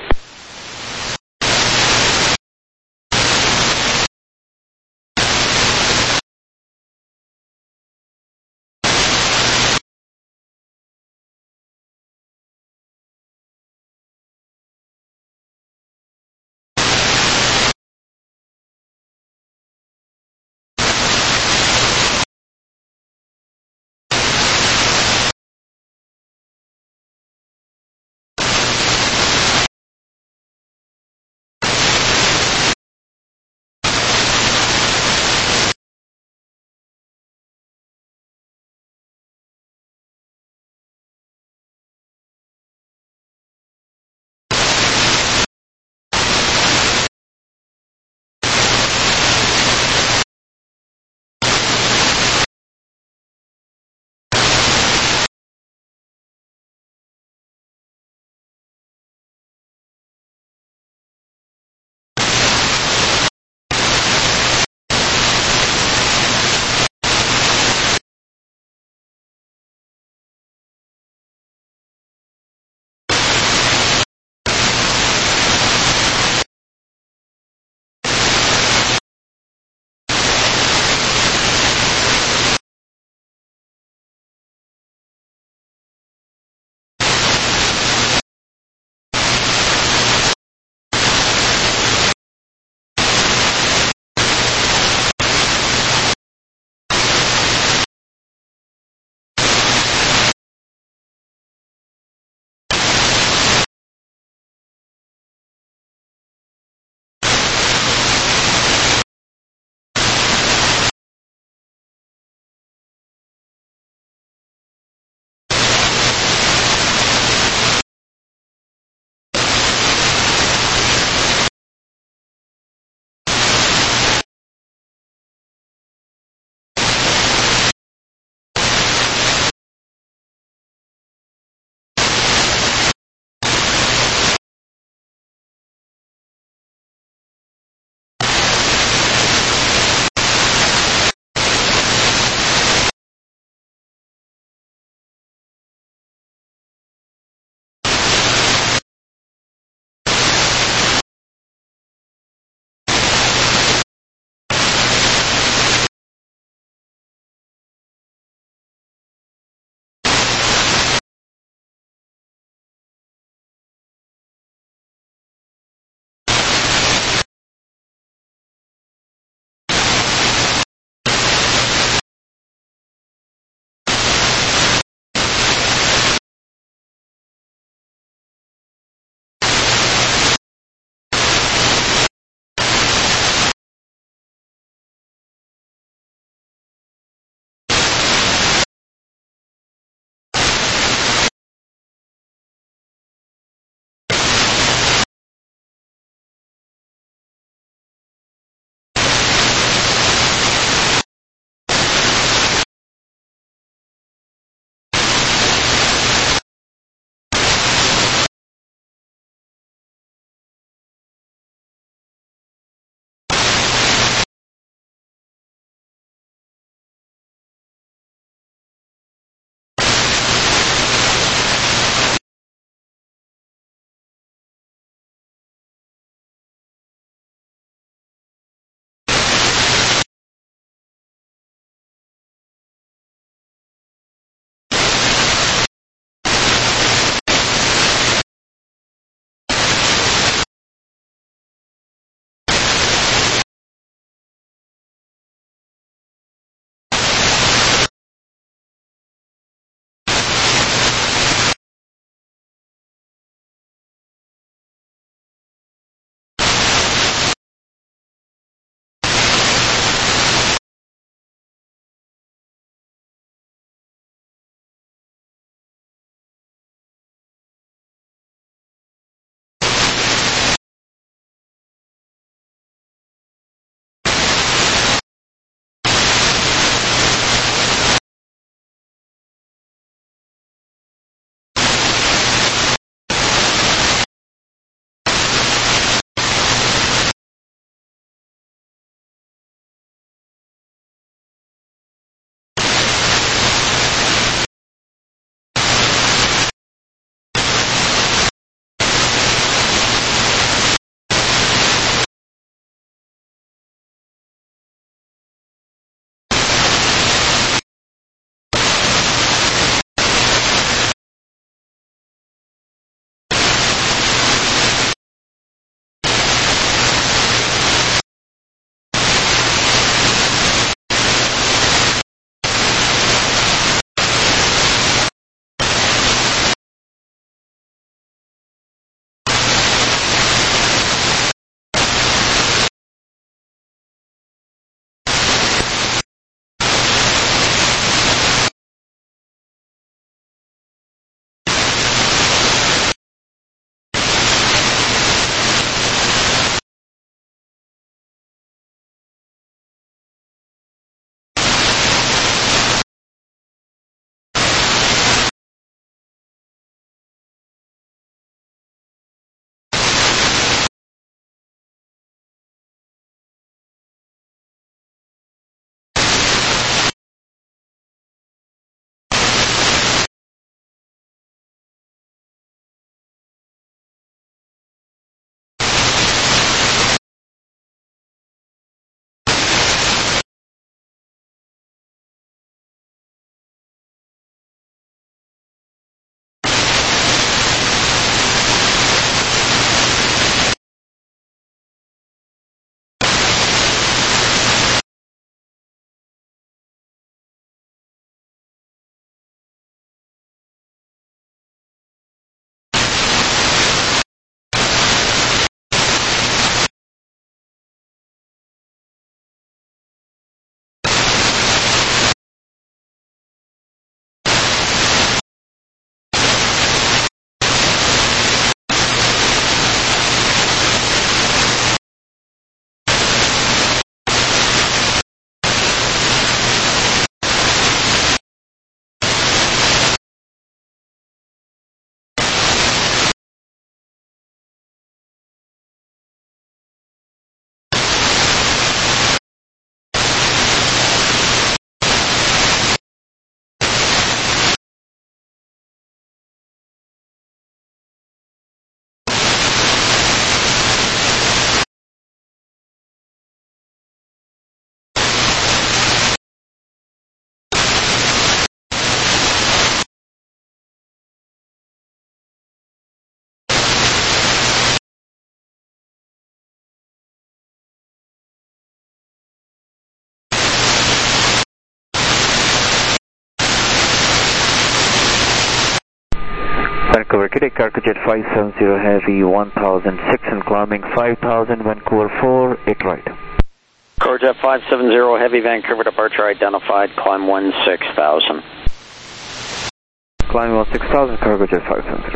Vancouver, Quebec, Cargojet 570 Heavy 1006 and climbing 5000, Vancouver 48 right. Cargojet 570 Heavy, Vancouver departure identified, climb 16,000. Climbing 16,000, Cargojet 570.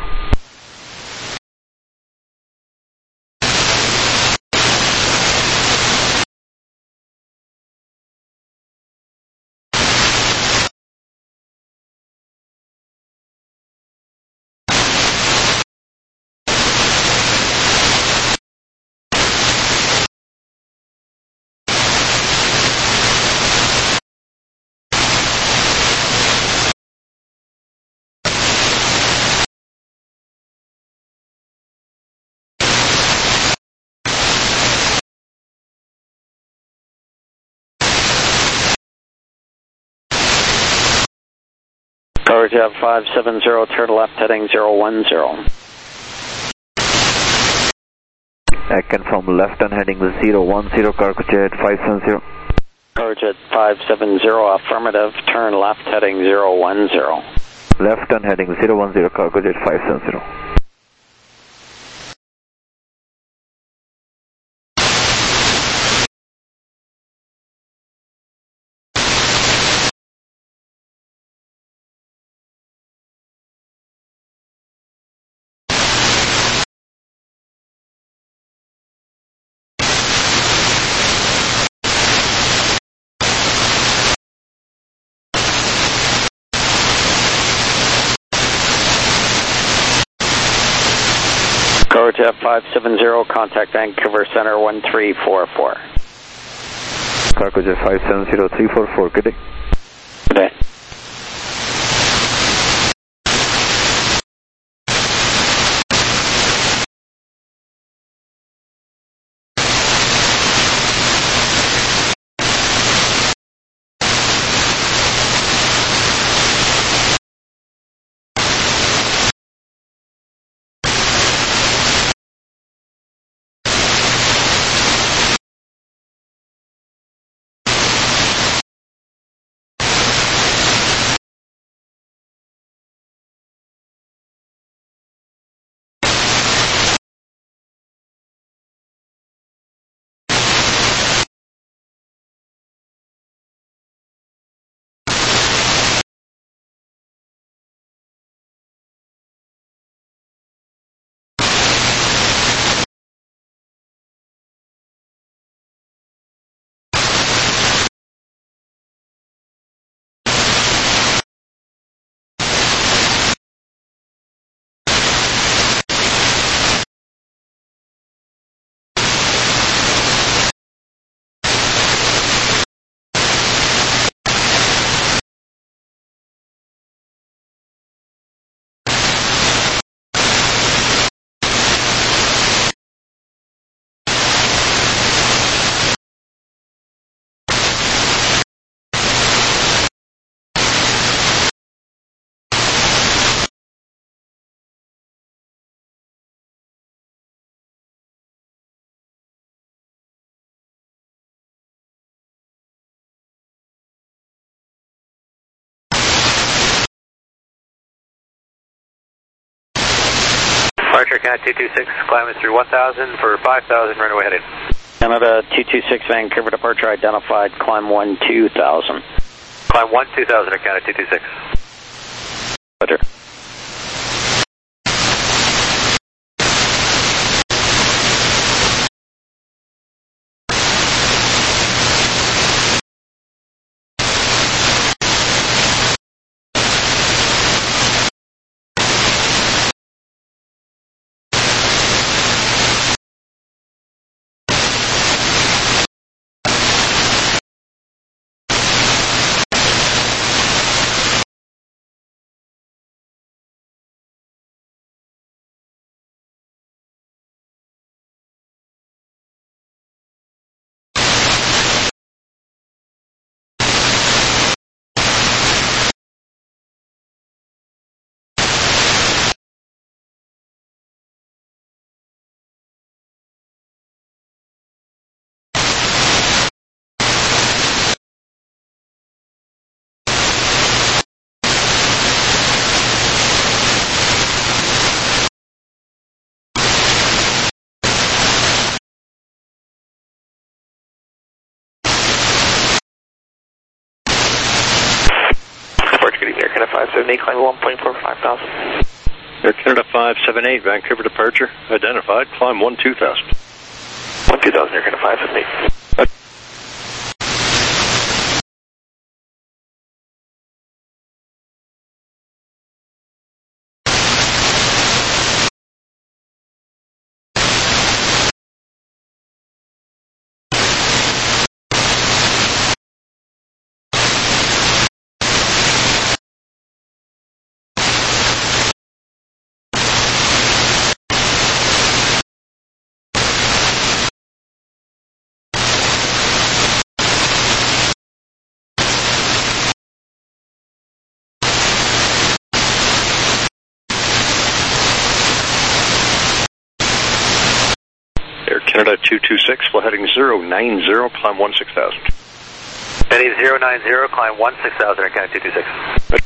Cargojet 570, turn left heading 010. I confirm left on heading 010, Cargojet 570. Cargojet 570, affirmative, turn left heading 010. Left on heading 010, Cargojet 570. Cargojet 570, contact Vancouver Center 1344. Cargojet 570 344, good day. Good day. Departure Canada 226, climbing through 1000 for 5000, runway heading. Canada 226, Vancouver departure identified, climb 12,000. Climb 12,000 at Canada 226. Roger. Canada 578, climbing 1.4 for 5,000. Air Canada 578, Vancouver departure, identified, climb 12,000. 12,000, Air Canada 578. Air Canada 226, flight heading 090, climb 16,000. Heading 090, climb 16,000, Air Canada 226.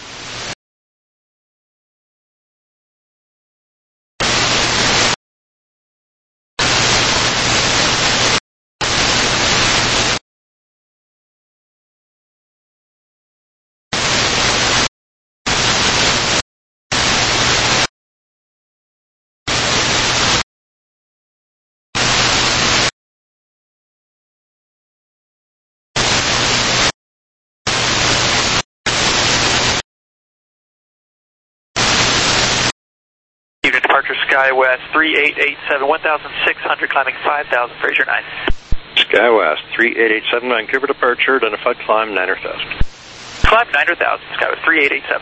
Unit departure SkyWest 3887, 1,600, climbing 5,000, Fraser 9. SkyWest 3887, Vancouver departure, identified, climb 9,000. Climb 9,000, SkyWest 3887.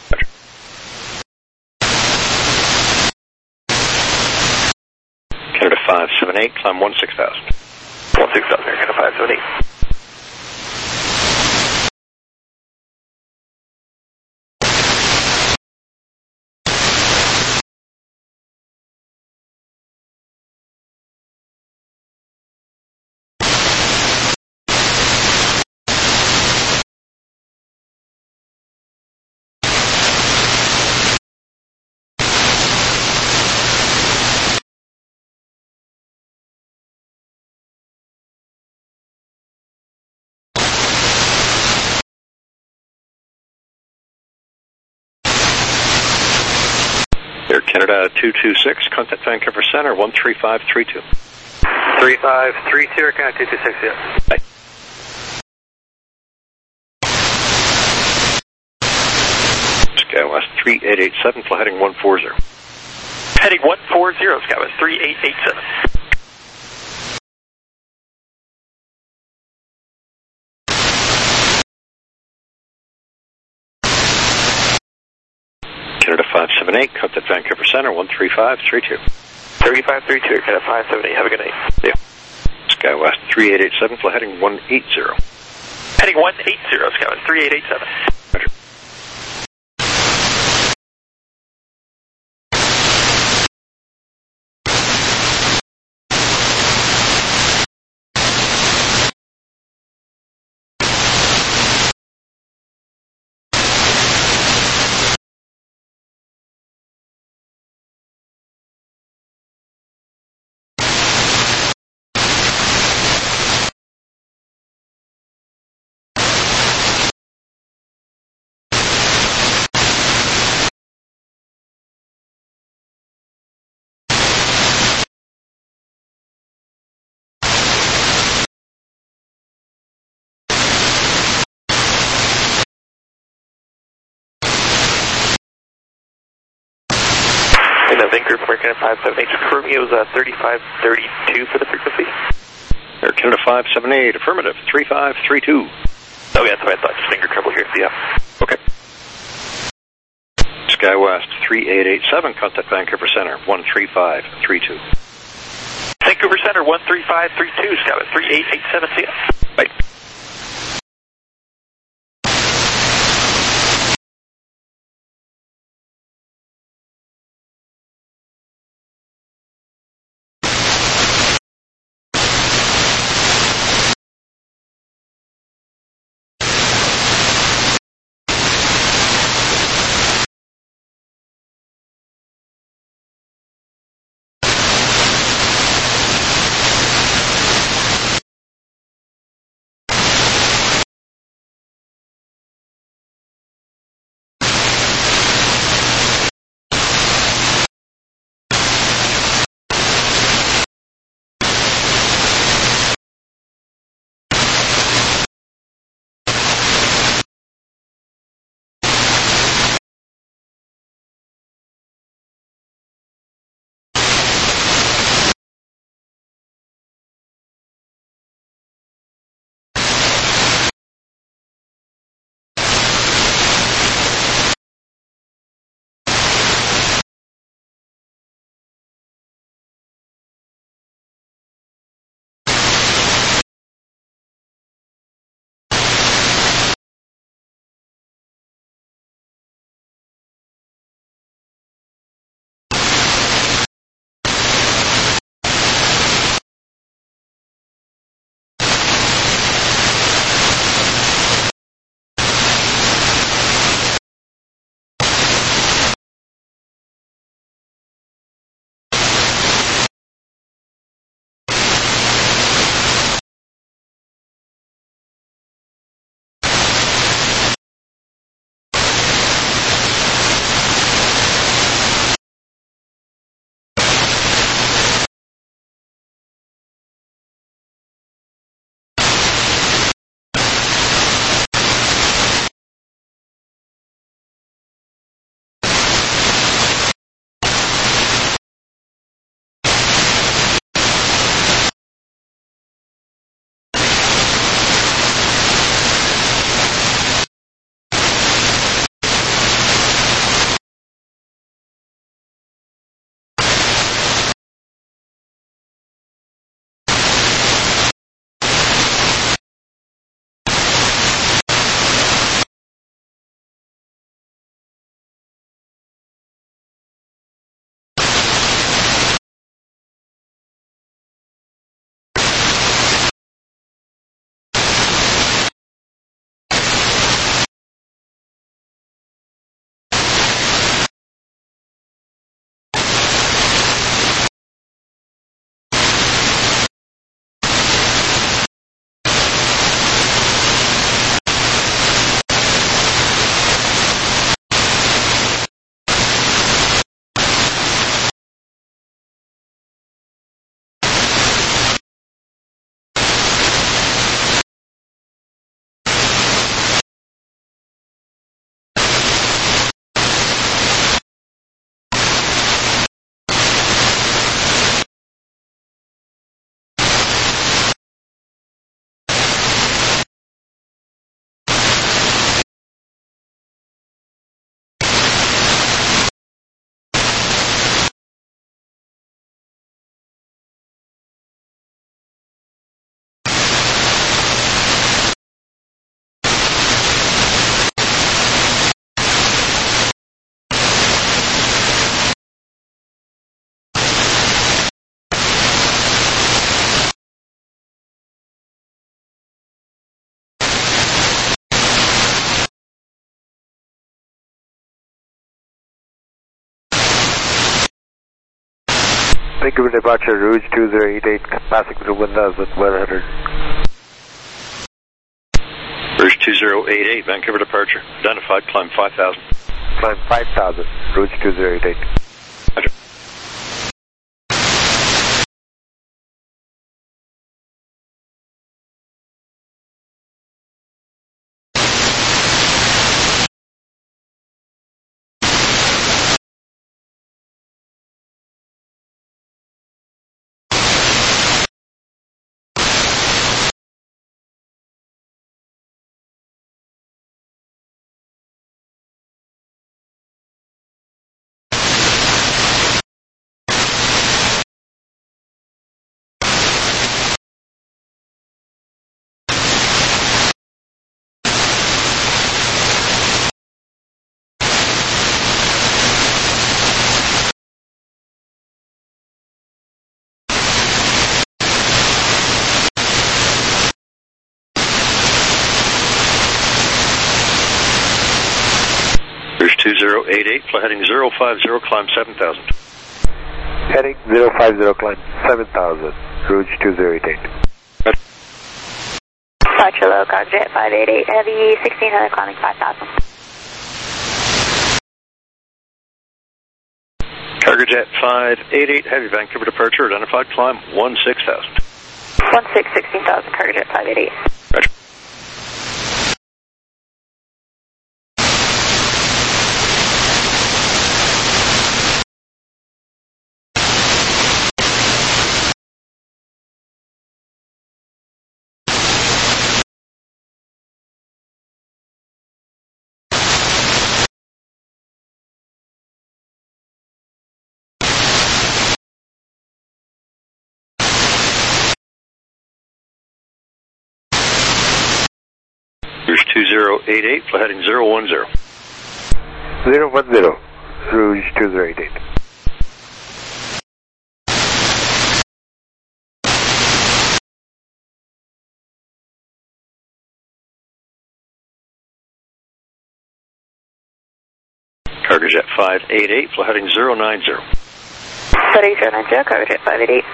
Canada 578, climb 16,000. 16,000, Air Canada 578. Air Canada 226, contact Vancouver Center, 13532. 3532, Air Canada 226, yes. Bye. SkyWest 3887, flight heading 140. Heading 140, SkyWest 3887. Canada 578, contact Vancouver Center, 13532. 3532, Air Canada 578, have a good night. See ya. SkyWest 3887, flight heading 180. Heading 180, SkyWest 3887. Roger. Vancouver from Air Canada 578, confirm you was 3532 for the frequency. Air Canada 578, affirmative, 3532. Oh yeah, that's what I thought, just finger trouble here, yeah. Okay. SkyWest 3887, contact Vancouver Center, 13532. Vancouver Center 13532, SkyWest 3887, see ya. Bye. Vancouver departure, Rouge 2088, passing through 1,100. Rouge 2088, Vancouver departure. Identified, climb 5,000. Climb 5,000, Rouge 2088. Roger. Rouge 2088, fly heading 050, climb 7,000. Heading 050, climb 7,000, Rouge 2088. Departure low, Cargojet 588, heavy 1600, climbing 5,000. Cargojet 588, heavy Vancouver departure, identified, climb 16,000. 16,000, Cargojet 588. Roger. Rouge 2088, fly heading 010. 010, Rouge 2088. Cargojet 588, fly heading 090. Heading 090, Cargojet 588.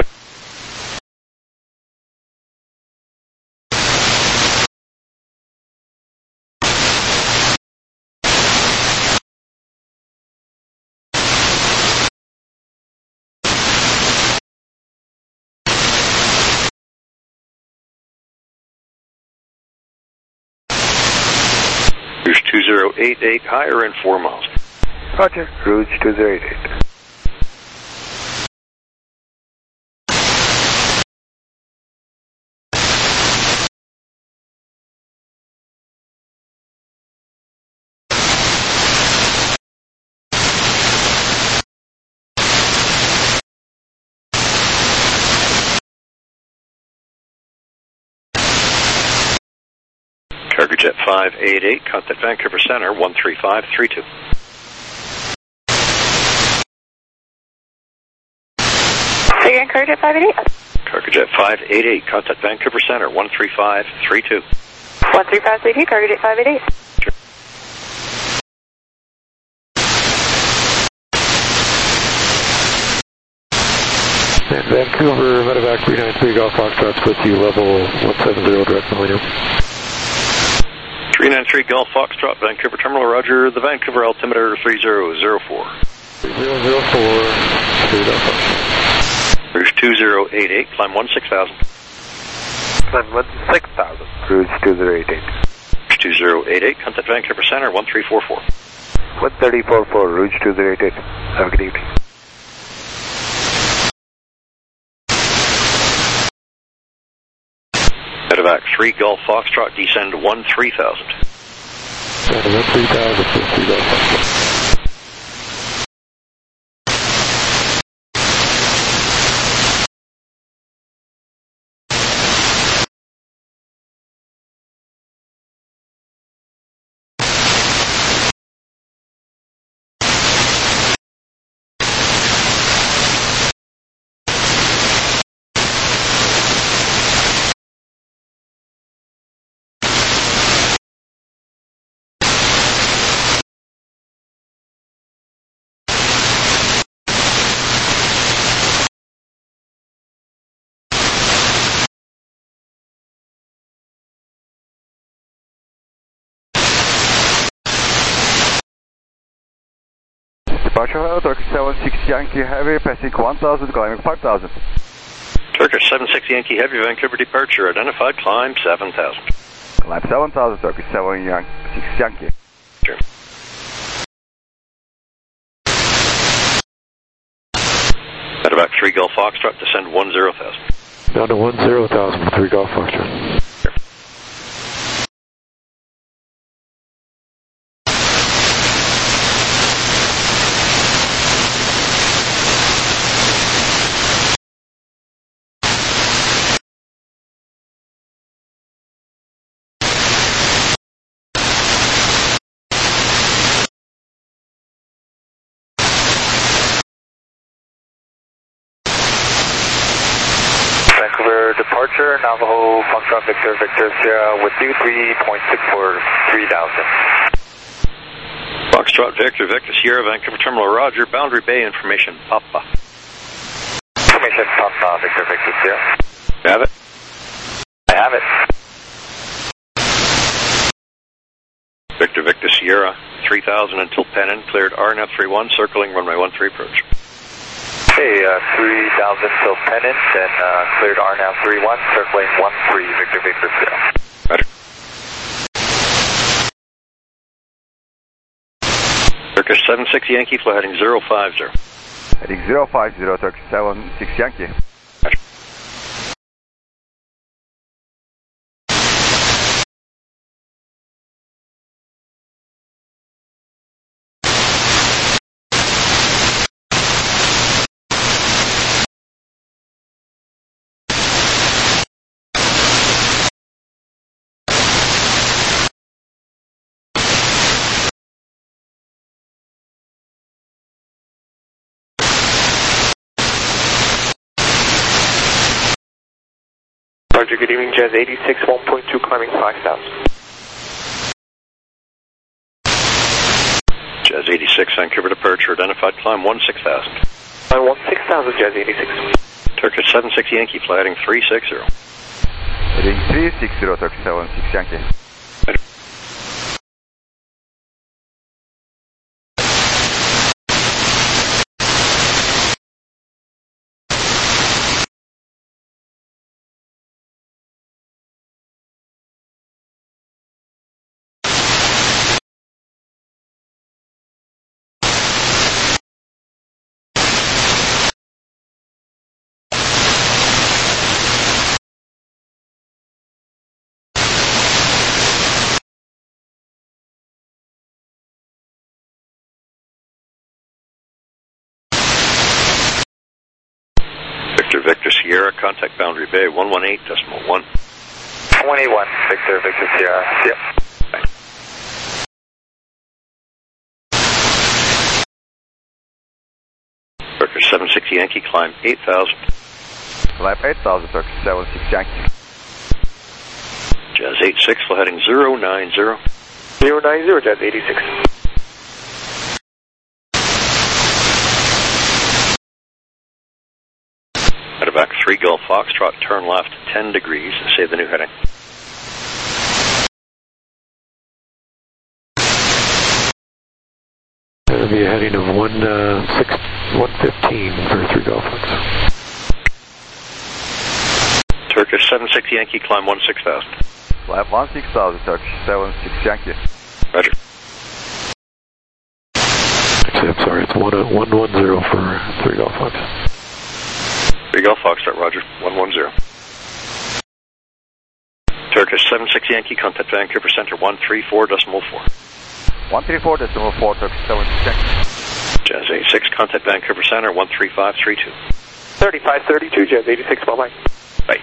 Rouge 2088, higher in 4 miles. Roger, Rouge 2088. Cargojet 588, contact Vancouver Center, 13532. Again, Cargojet 588. Cargojet 588, contact Vancouver Center, 13532. 13532, Cargojet 588. Sure. And Vancouver, Medevac 393 Golf Foxtrot, split you level 170, direct Millennium. 393 Golf Foxtrot, Vancouver Terminal, roger, the Vancouver altimeter 3004. 3004, Rouge 2088, climb 16,000. Climb 16,000, Rouge 2088. Rouge 2088, contact Vancouver Center, 1344. 1344, Rouge 2088. Have a good evening. Medevac 3 Golf Foxtrot, descend 13,000. 13,000, 3 Golf Foxtrot. Departure Turkish 76 Yankee Heavy, passing 1000, climbing 5000. Turkish 76 Yankee Heavy, Vancouver departure, identified, climb 7000. Climb 7000, Turkish 76 Yankee. Sure. Medevac 3 Golf Foxtrot, descend 10,000. Down to 10,000 for 3 Golf Foxtrot. Sure. Vancouver departure, Navajo, Foxtrot, Victor, Victor, Sierra with you, 3.64, 3,000. Foxtrot, Victor, Victor, Sierra, Vancouver Terminal, Roger, Boundary Bay information, Papa. Information, Papa, Victor, Victor, Sierra. Have it? I have it. Victor, Victor, Sierra, 3000 until Pennon, cleared RNF 31, circling runway 13 approach. Okay, 3,000 till Pennon, then cleared RNAV 31, circling 13, Victor, Victor, Sierra. Roger. Turkish 76 Yankee, fly heading 050. Heading 050, Turkish 76 Yankee. Roger. Roger, good evening, Jazz 86, 1.2, climbing 5,000. Jazz 86, Vancouver departure, identified, climb 16,000. Climb 16,000, Jazz 86. Turkish 76 Yankee, fly heading 360. Heading 360, Turkish 76 Yankee. Roger. Victor, Victor, Sierra, contact Boundary Bay, 118.1. 21, Victor, Victor, Sierra. Yep. Right. Turkish 76 Yankee, climb 8,000. Climb 8,000, Turkish 76 Yankee. Jazz 86, fly heading 090. 090, Jazz 86. Medevac 3 Golf Foxtrot, turn left 10 degrees, save the new heading. That'll be a heading of 115 for 3 Golf Fox. Turkish 76 Yankee, climb 16,000. Climb 16,000, Turkish 76 Yankee. Roger. Actually, I'm sorry, it's 110 for 3 Golf Fox. 3 Golf Foxtrot, Roger, 110. Turkish 76 Yankee, contact Vancouver Center, 134.4. 134.4, Turkish 76 Yankee. Jazz 86, contact Vancouver Center, 13532. 3532, Jazz 86, bye-bye. Bye.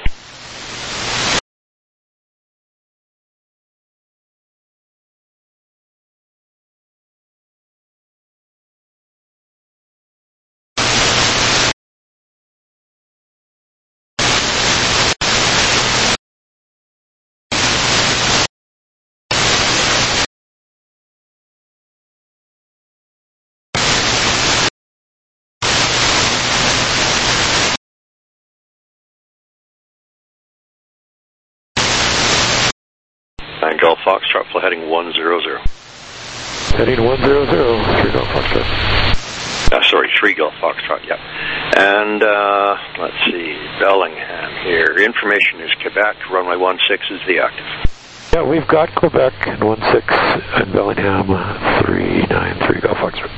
And Golf Foxtrot, fly heading 100. Heading 100, 3 Golf Foxtrot. sorry, 3 Golf Foxtrot, yeah. And, let's see, Bellingham here. Information is Quebec, runway 16 is the active. Yeah, we've got Quebec and 16 and Bellingham 393 Golf Foxtrot.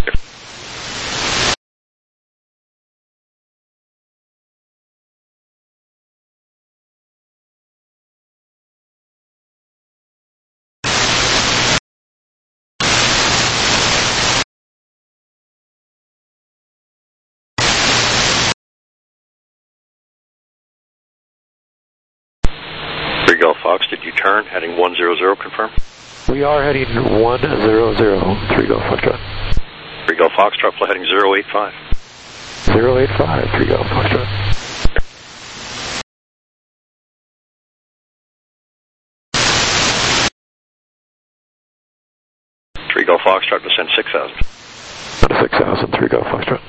Golf Fox, did you turn? Heading 100, confirm? We are heading 100, 3 Golf Foxtrot. 3 Golf Foxtrot, flight heading 085. 085, 3 Golf Foxtrot. 3 Golf Foxtrot, descend 6,000. 6,000, 3 Golf Foxtrot.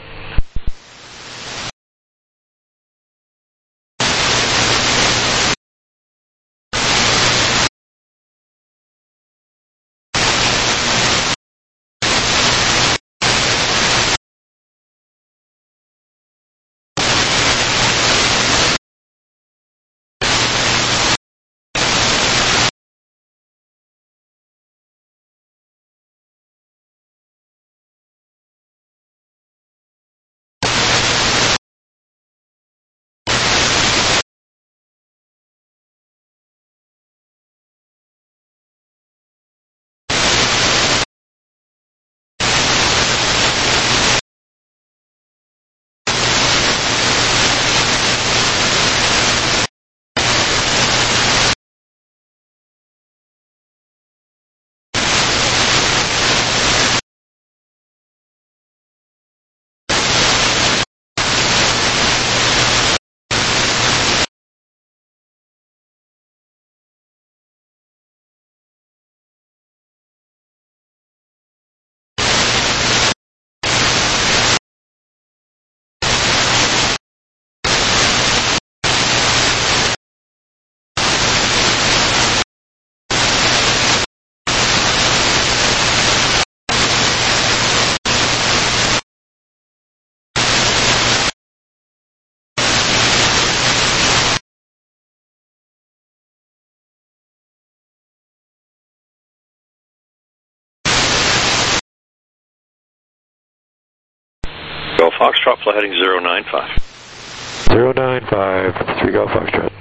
Golf Foxtrot, flight heading 095. 095, 3 Golf Foxtrot.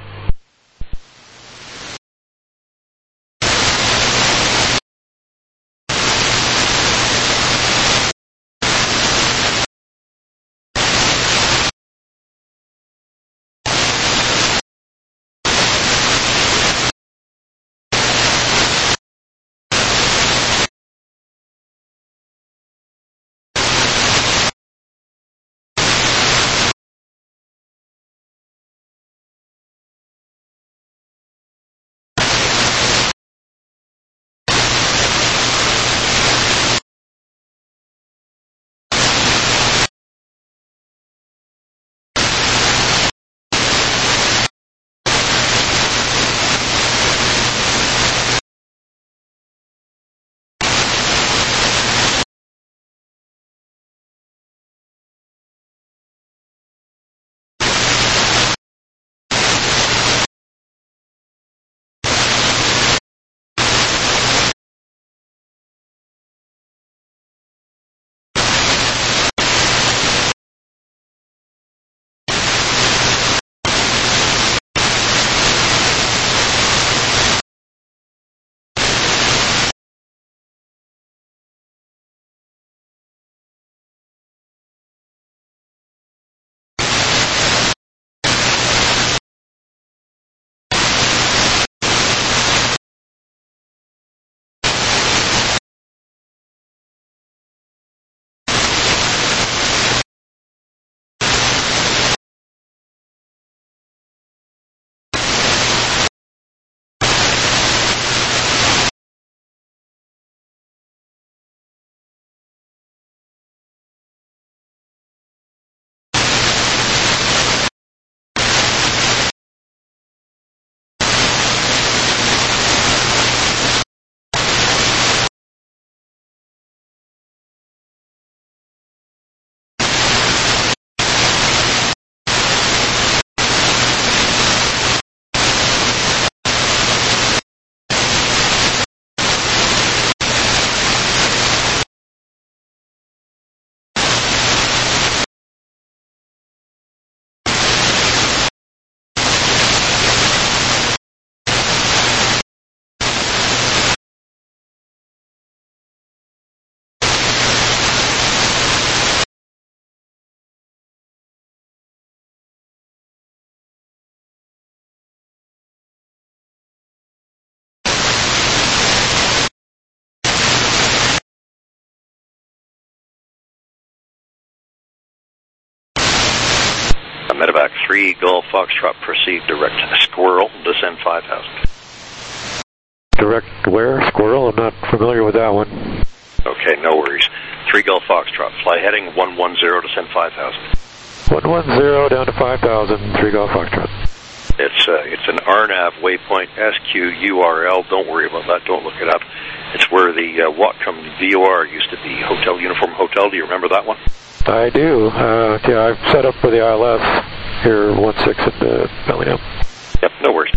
Medevac 3 Golf Foxtrot, proceed direct Squirrel, descend 5,000. Direct where? Squirrel? I'm not familiar with that one. Okay, no worries. 3 Golf Foxtrot, fly heading 110, descend 5,000. 110 down to 5,000, 3 Golf Foxtrot. It's an RNAV waypoint, SQURL. Don't worry about that. Don't look it up. It's where the Whatcom VOR used to be, Hotel Uniform Hotel. Do you remember that one? I do. Yeah, I've set up for the ILS here, 16 at Bellingham. Yep, no worries.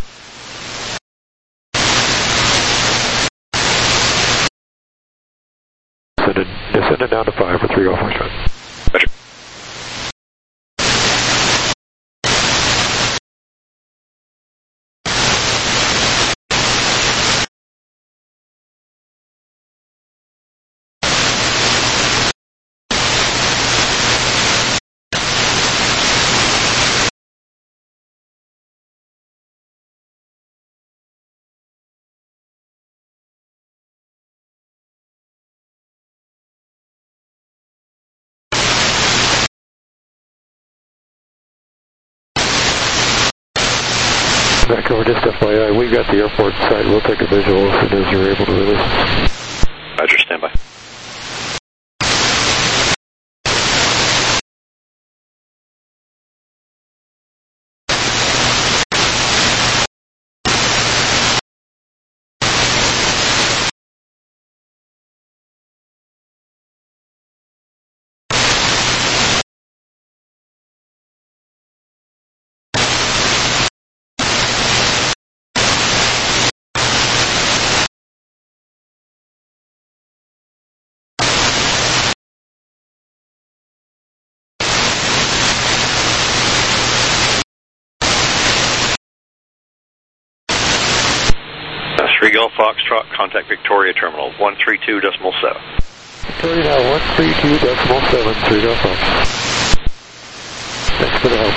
Descended down to 5 for 3 Golf Foxtrot. Roger. Back over, just FYI, we got the airport side. We'll take a visual as soon as you're able to release us. Roger, stand by. Golf Foxtrot, contact Victoria Terminal, 132.7. Victoria now, 132.7, 3 Golf Fox. Thanks for the help.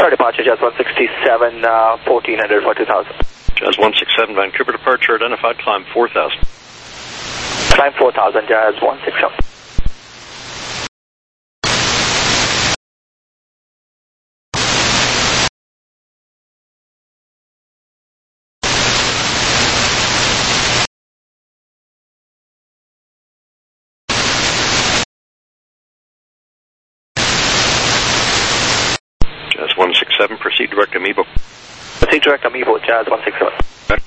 Sorry, departure, Jazz 167, 1400 for 2000. Jazz 167, Vancouver departure identified, climb 4000. Climb 4000, Jazz 167. Jazz 167, proceed direct Amiibo. Proceed direct Amiibo, Jazz 167. Okay.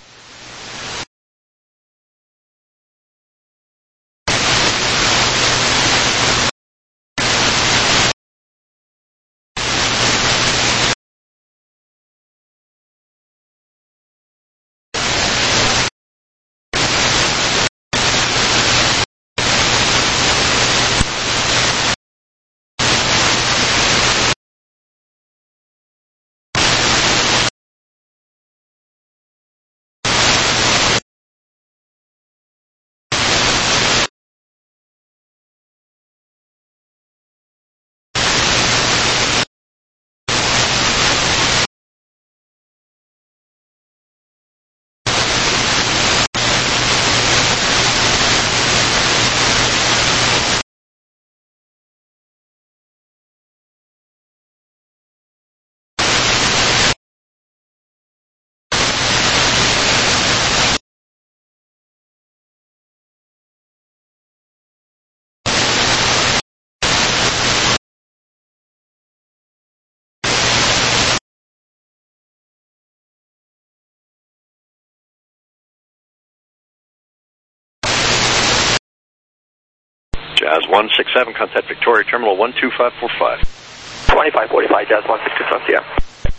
Jazz 167, contact Victoria Terminal 12545. 2545, Jazz 167, yeah.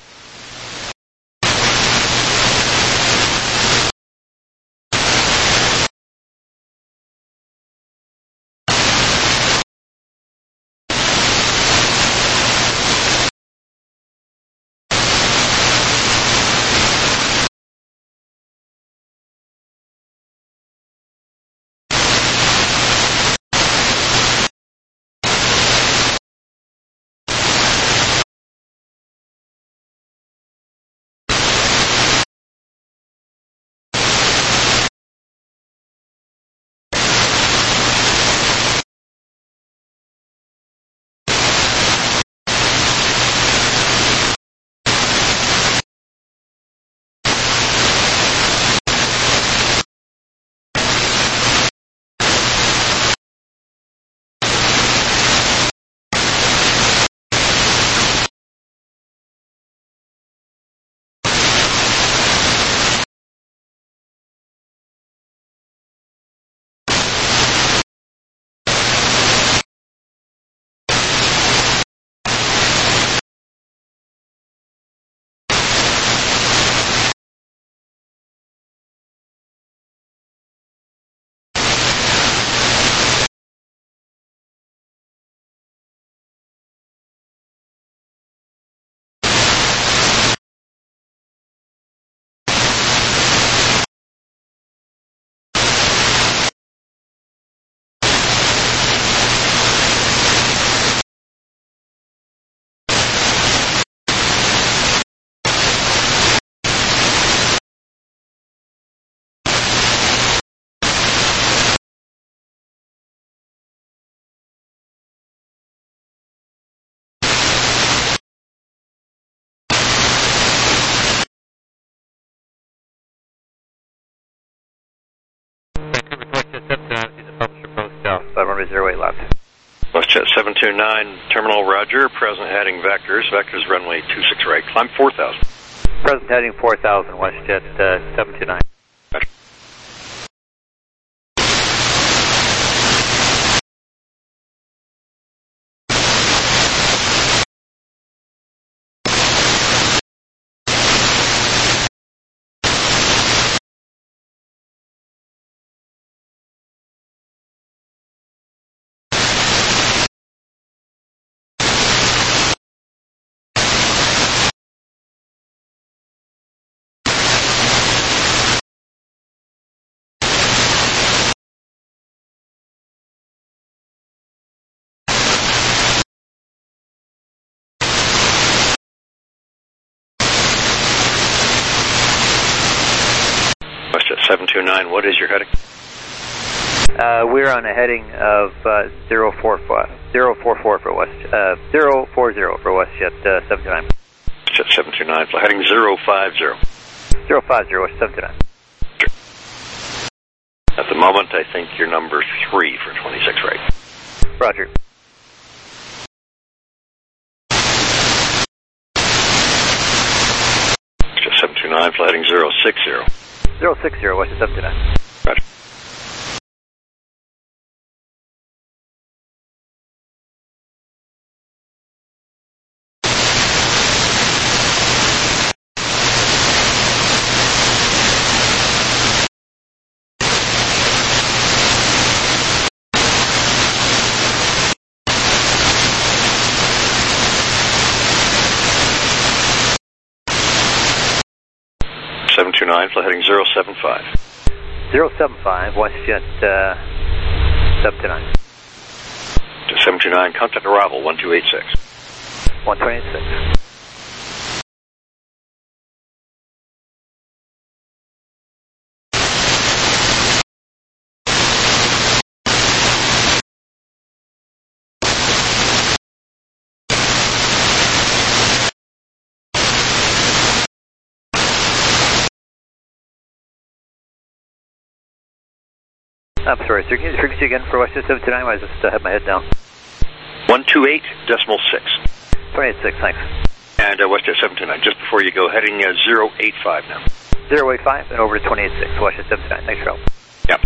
Runway 08 left. WestJet 729, Terminal Roger, present heading vectors. Vectors runway 26 right, climb 4000. Present heading 4000, WestJet 729. And what is your heading? We're on a heading of 040 for West, 040 for WestJet 729. Jet 729, flight heading 050. 050, West 729. At the moment, I think you're number 3 for 26 right. Roger. Jet 729, flight heading 060. 060, West 729. Roger. Flight heading 075. 075, WestJet 729. To 729, contact arrival 1286. 1286. I'm sorry, sir. Can you frequency again for WestJet 729? I just have my head down. 128.6. 286, thanks. And WestJet 729, just before you go, heading 085 now. 085 and over to 286, WestJet 729. Thanks for help. Yep.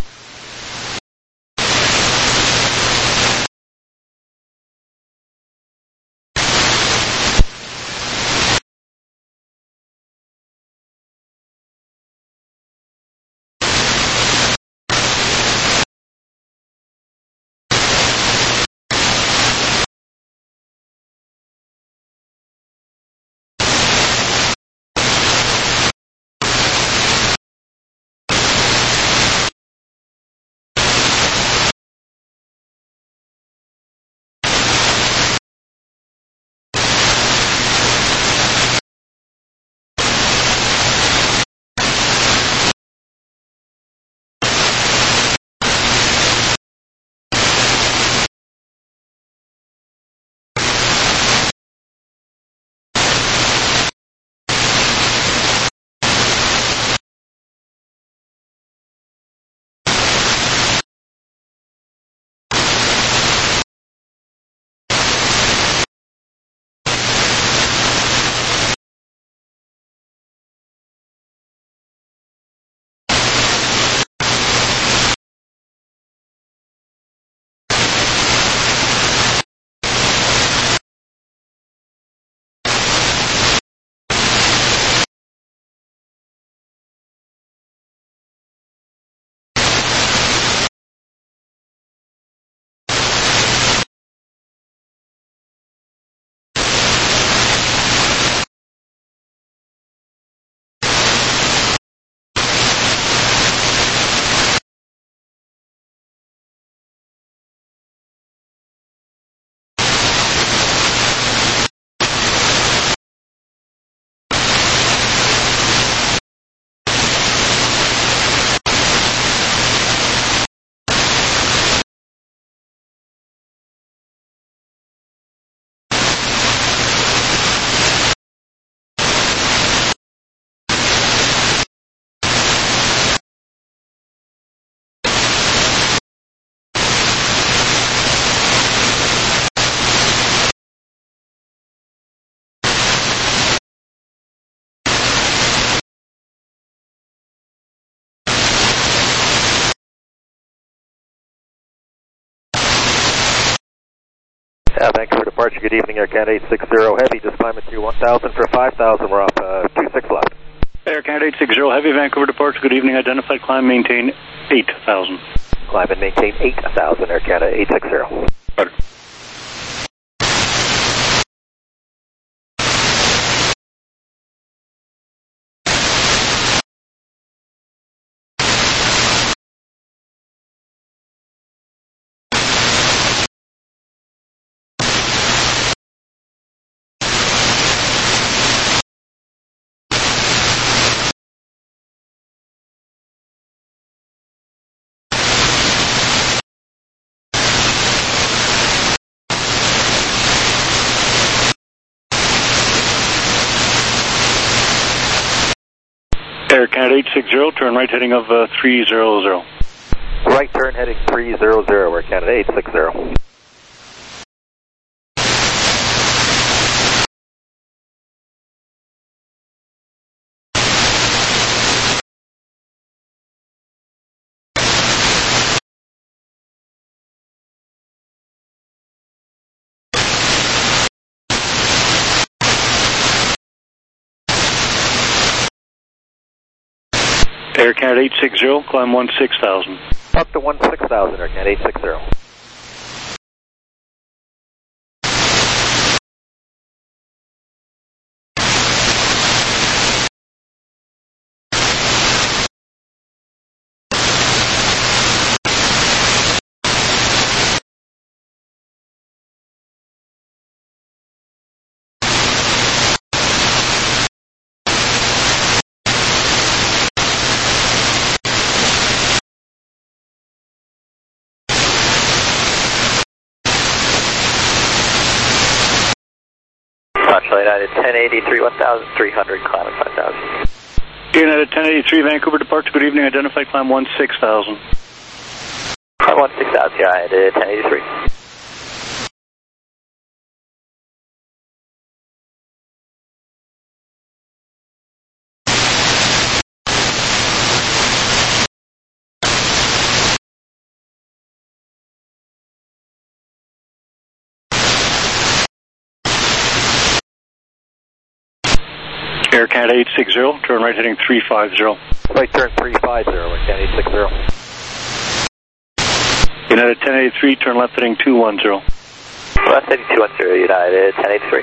Vancouver departure, good evening, Air Canada 860 Heavy, just climbing through 1,000 for 5,000, we're off 26 left. Air Canada 860 Heavy, Vancouver departure, good evening, identified climb, maintain 8,000. Climb and maintain 8,000, Air Canada 860. Roger. Air Canada 860, turn right heading of 300. Right turn heading 300, Air Canada 860. Air Canada 860, climb 16,000. Up to 16,000, Air Canada 860. United 1083, 1,300, climbing 5,000. United 1083, Vancouver departure, good evening, identified climb 16,000. Climb 16,000, United 1083. Air Canada 860, turn right heading 350. Right turn 350, Air Canada 860. United 1083, turn left heading 210. Left heading 210, United 1083.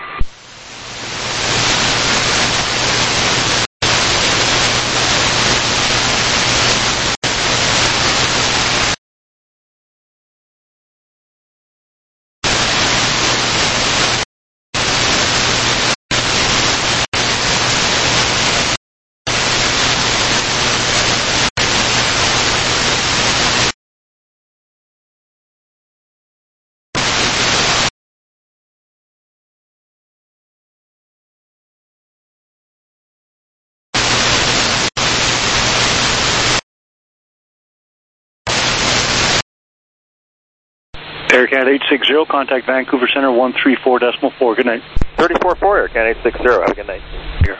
Air Canada 860, contact Vancouver Center 134.4. Good night. 34-4, Air Canada 860. Have a good night. Here.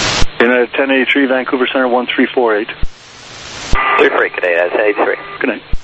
United 1083, Vancouver Center 1348. 3 Canada 1083. Good night.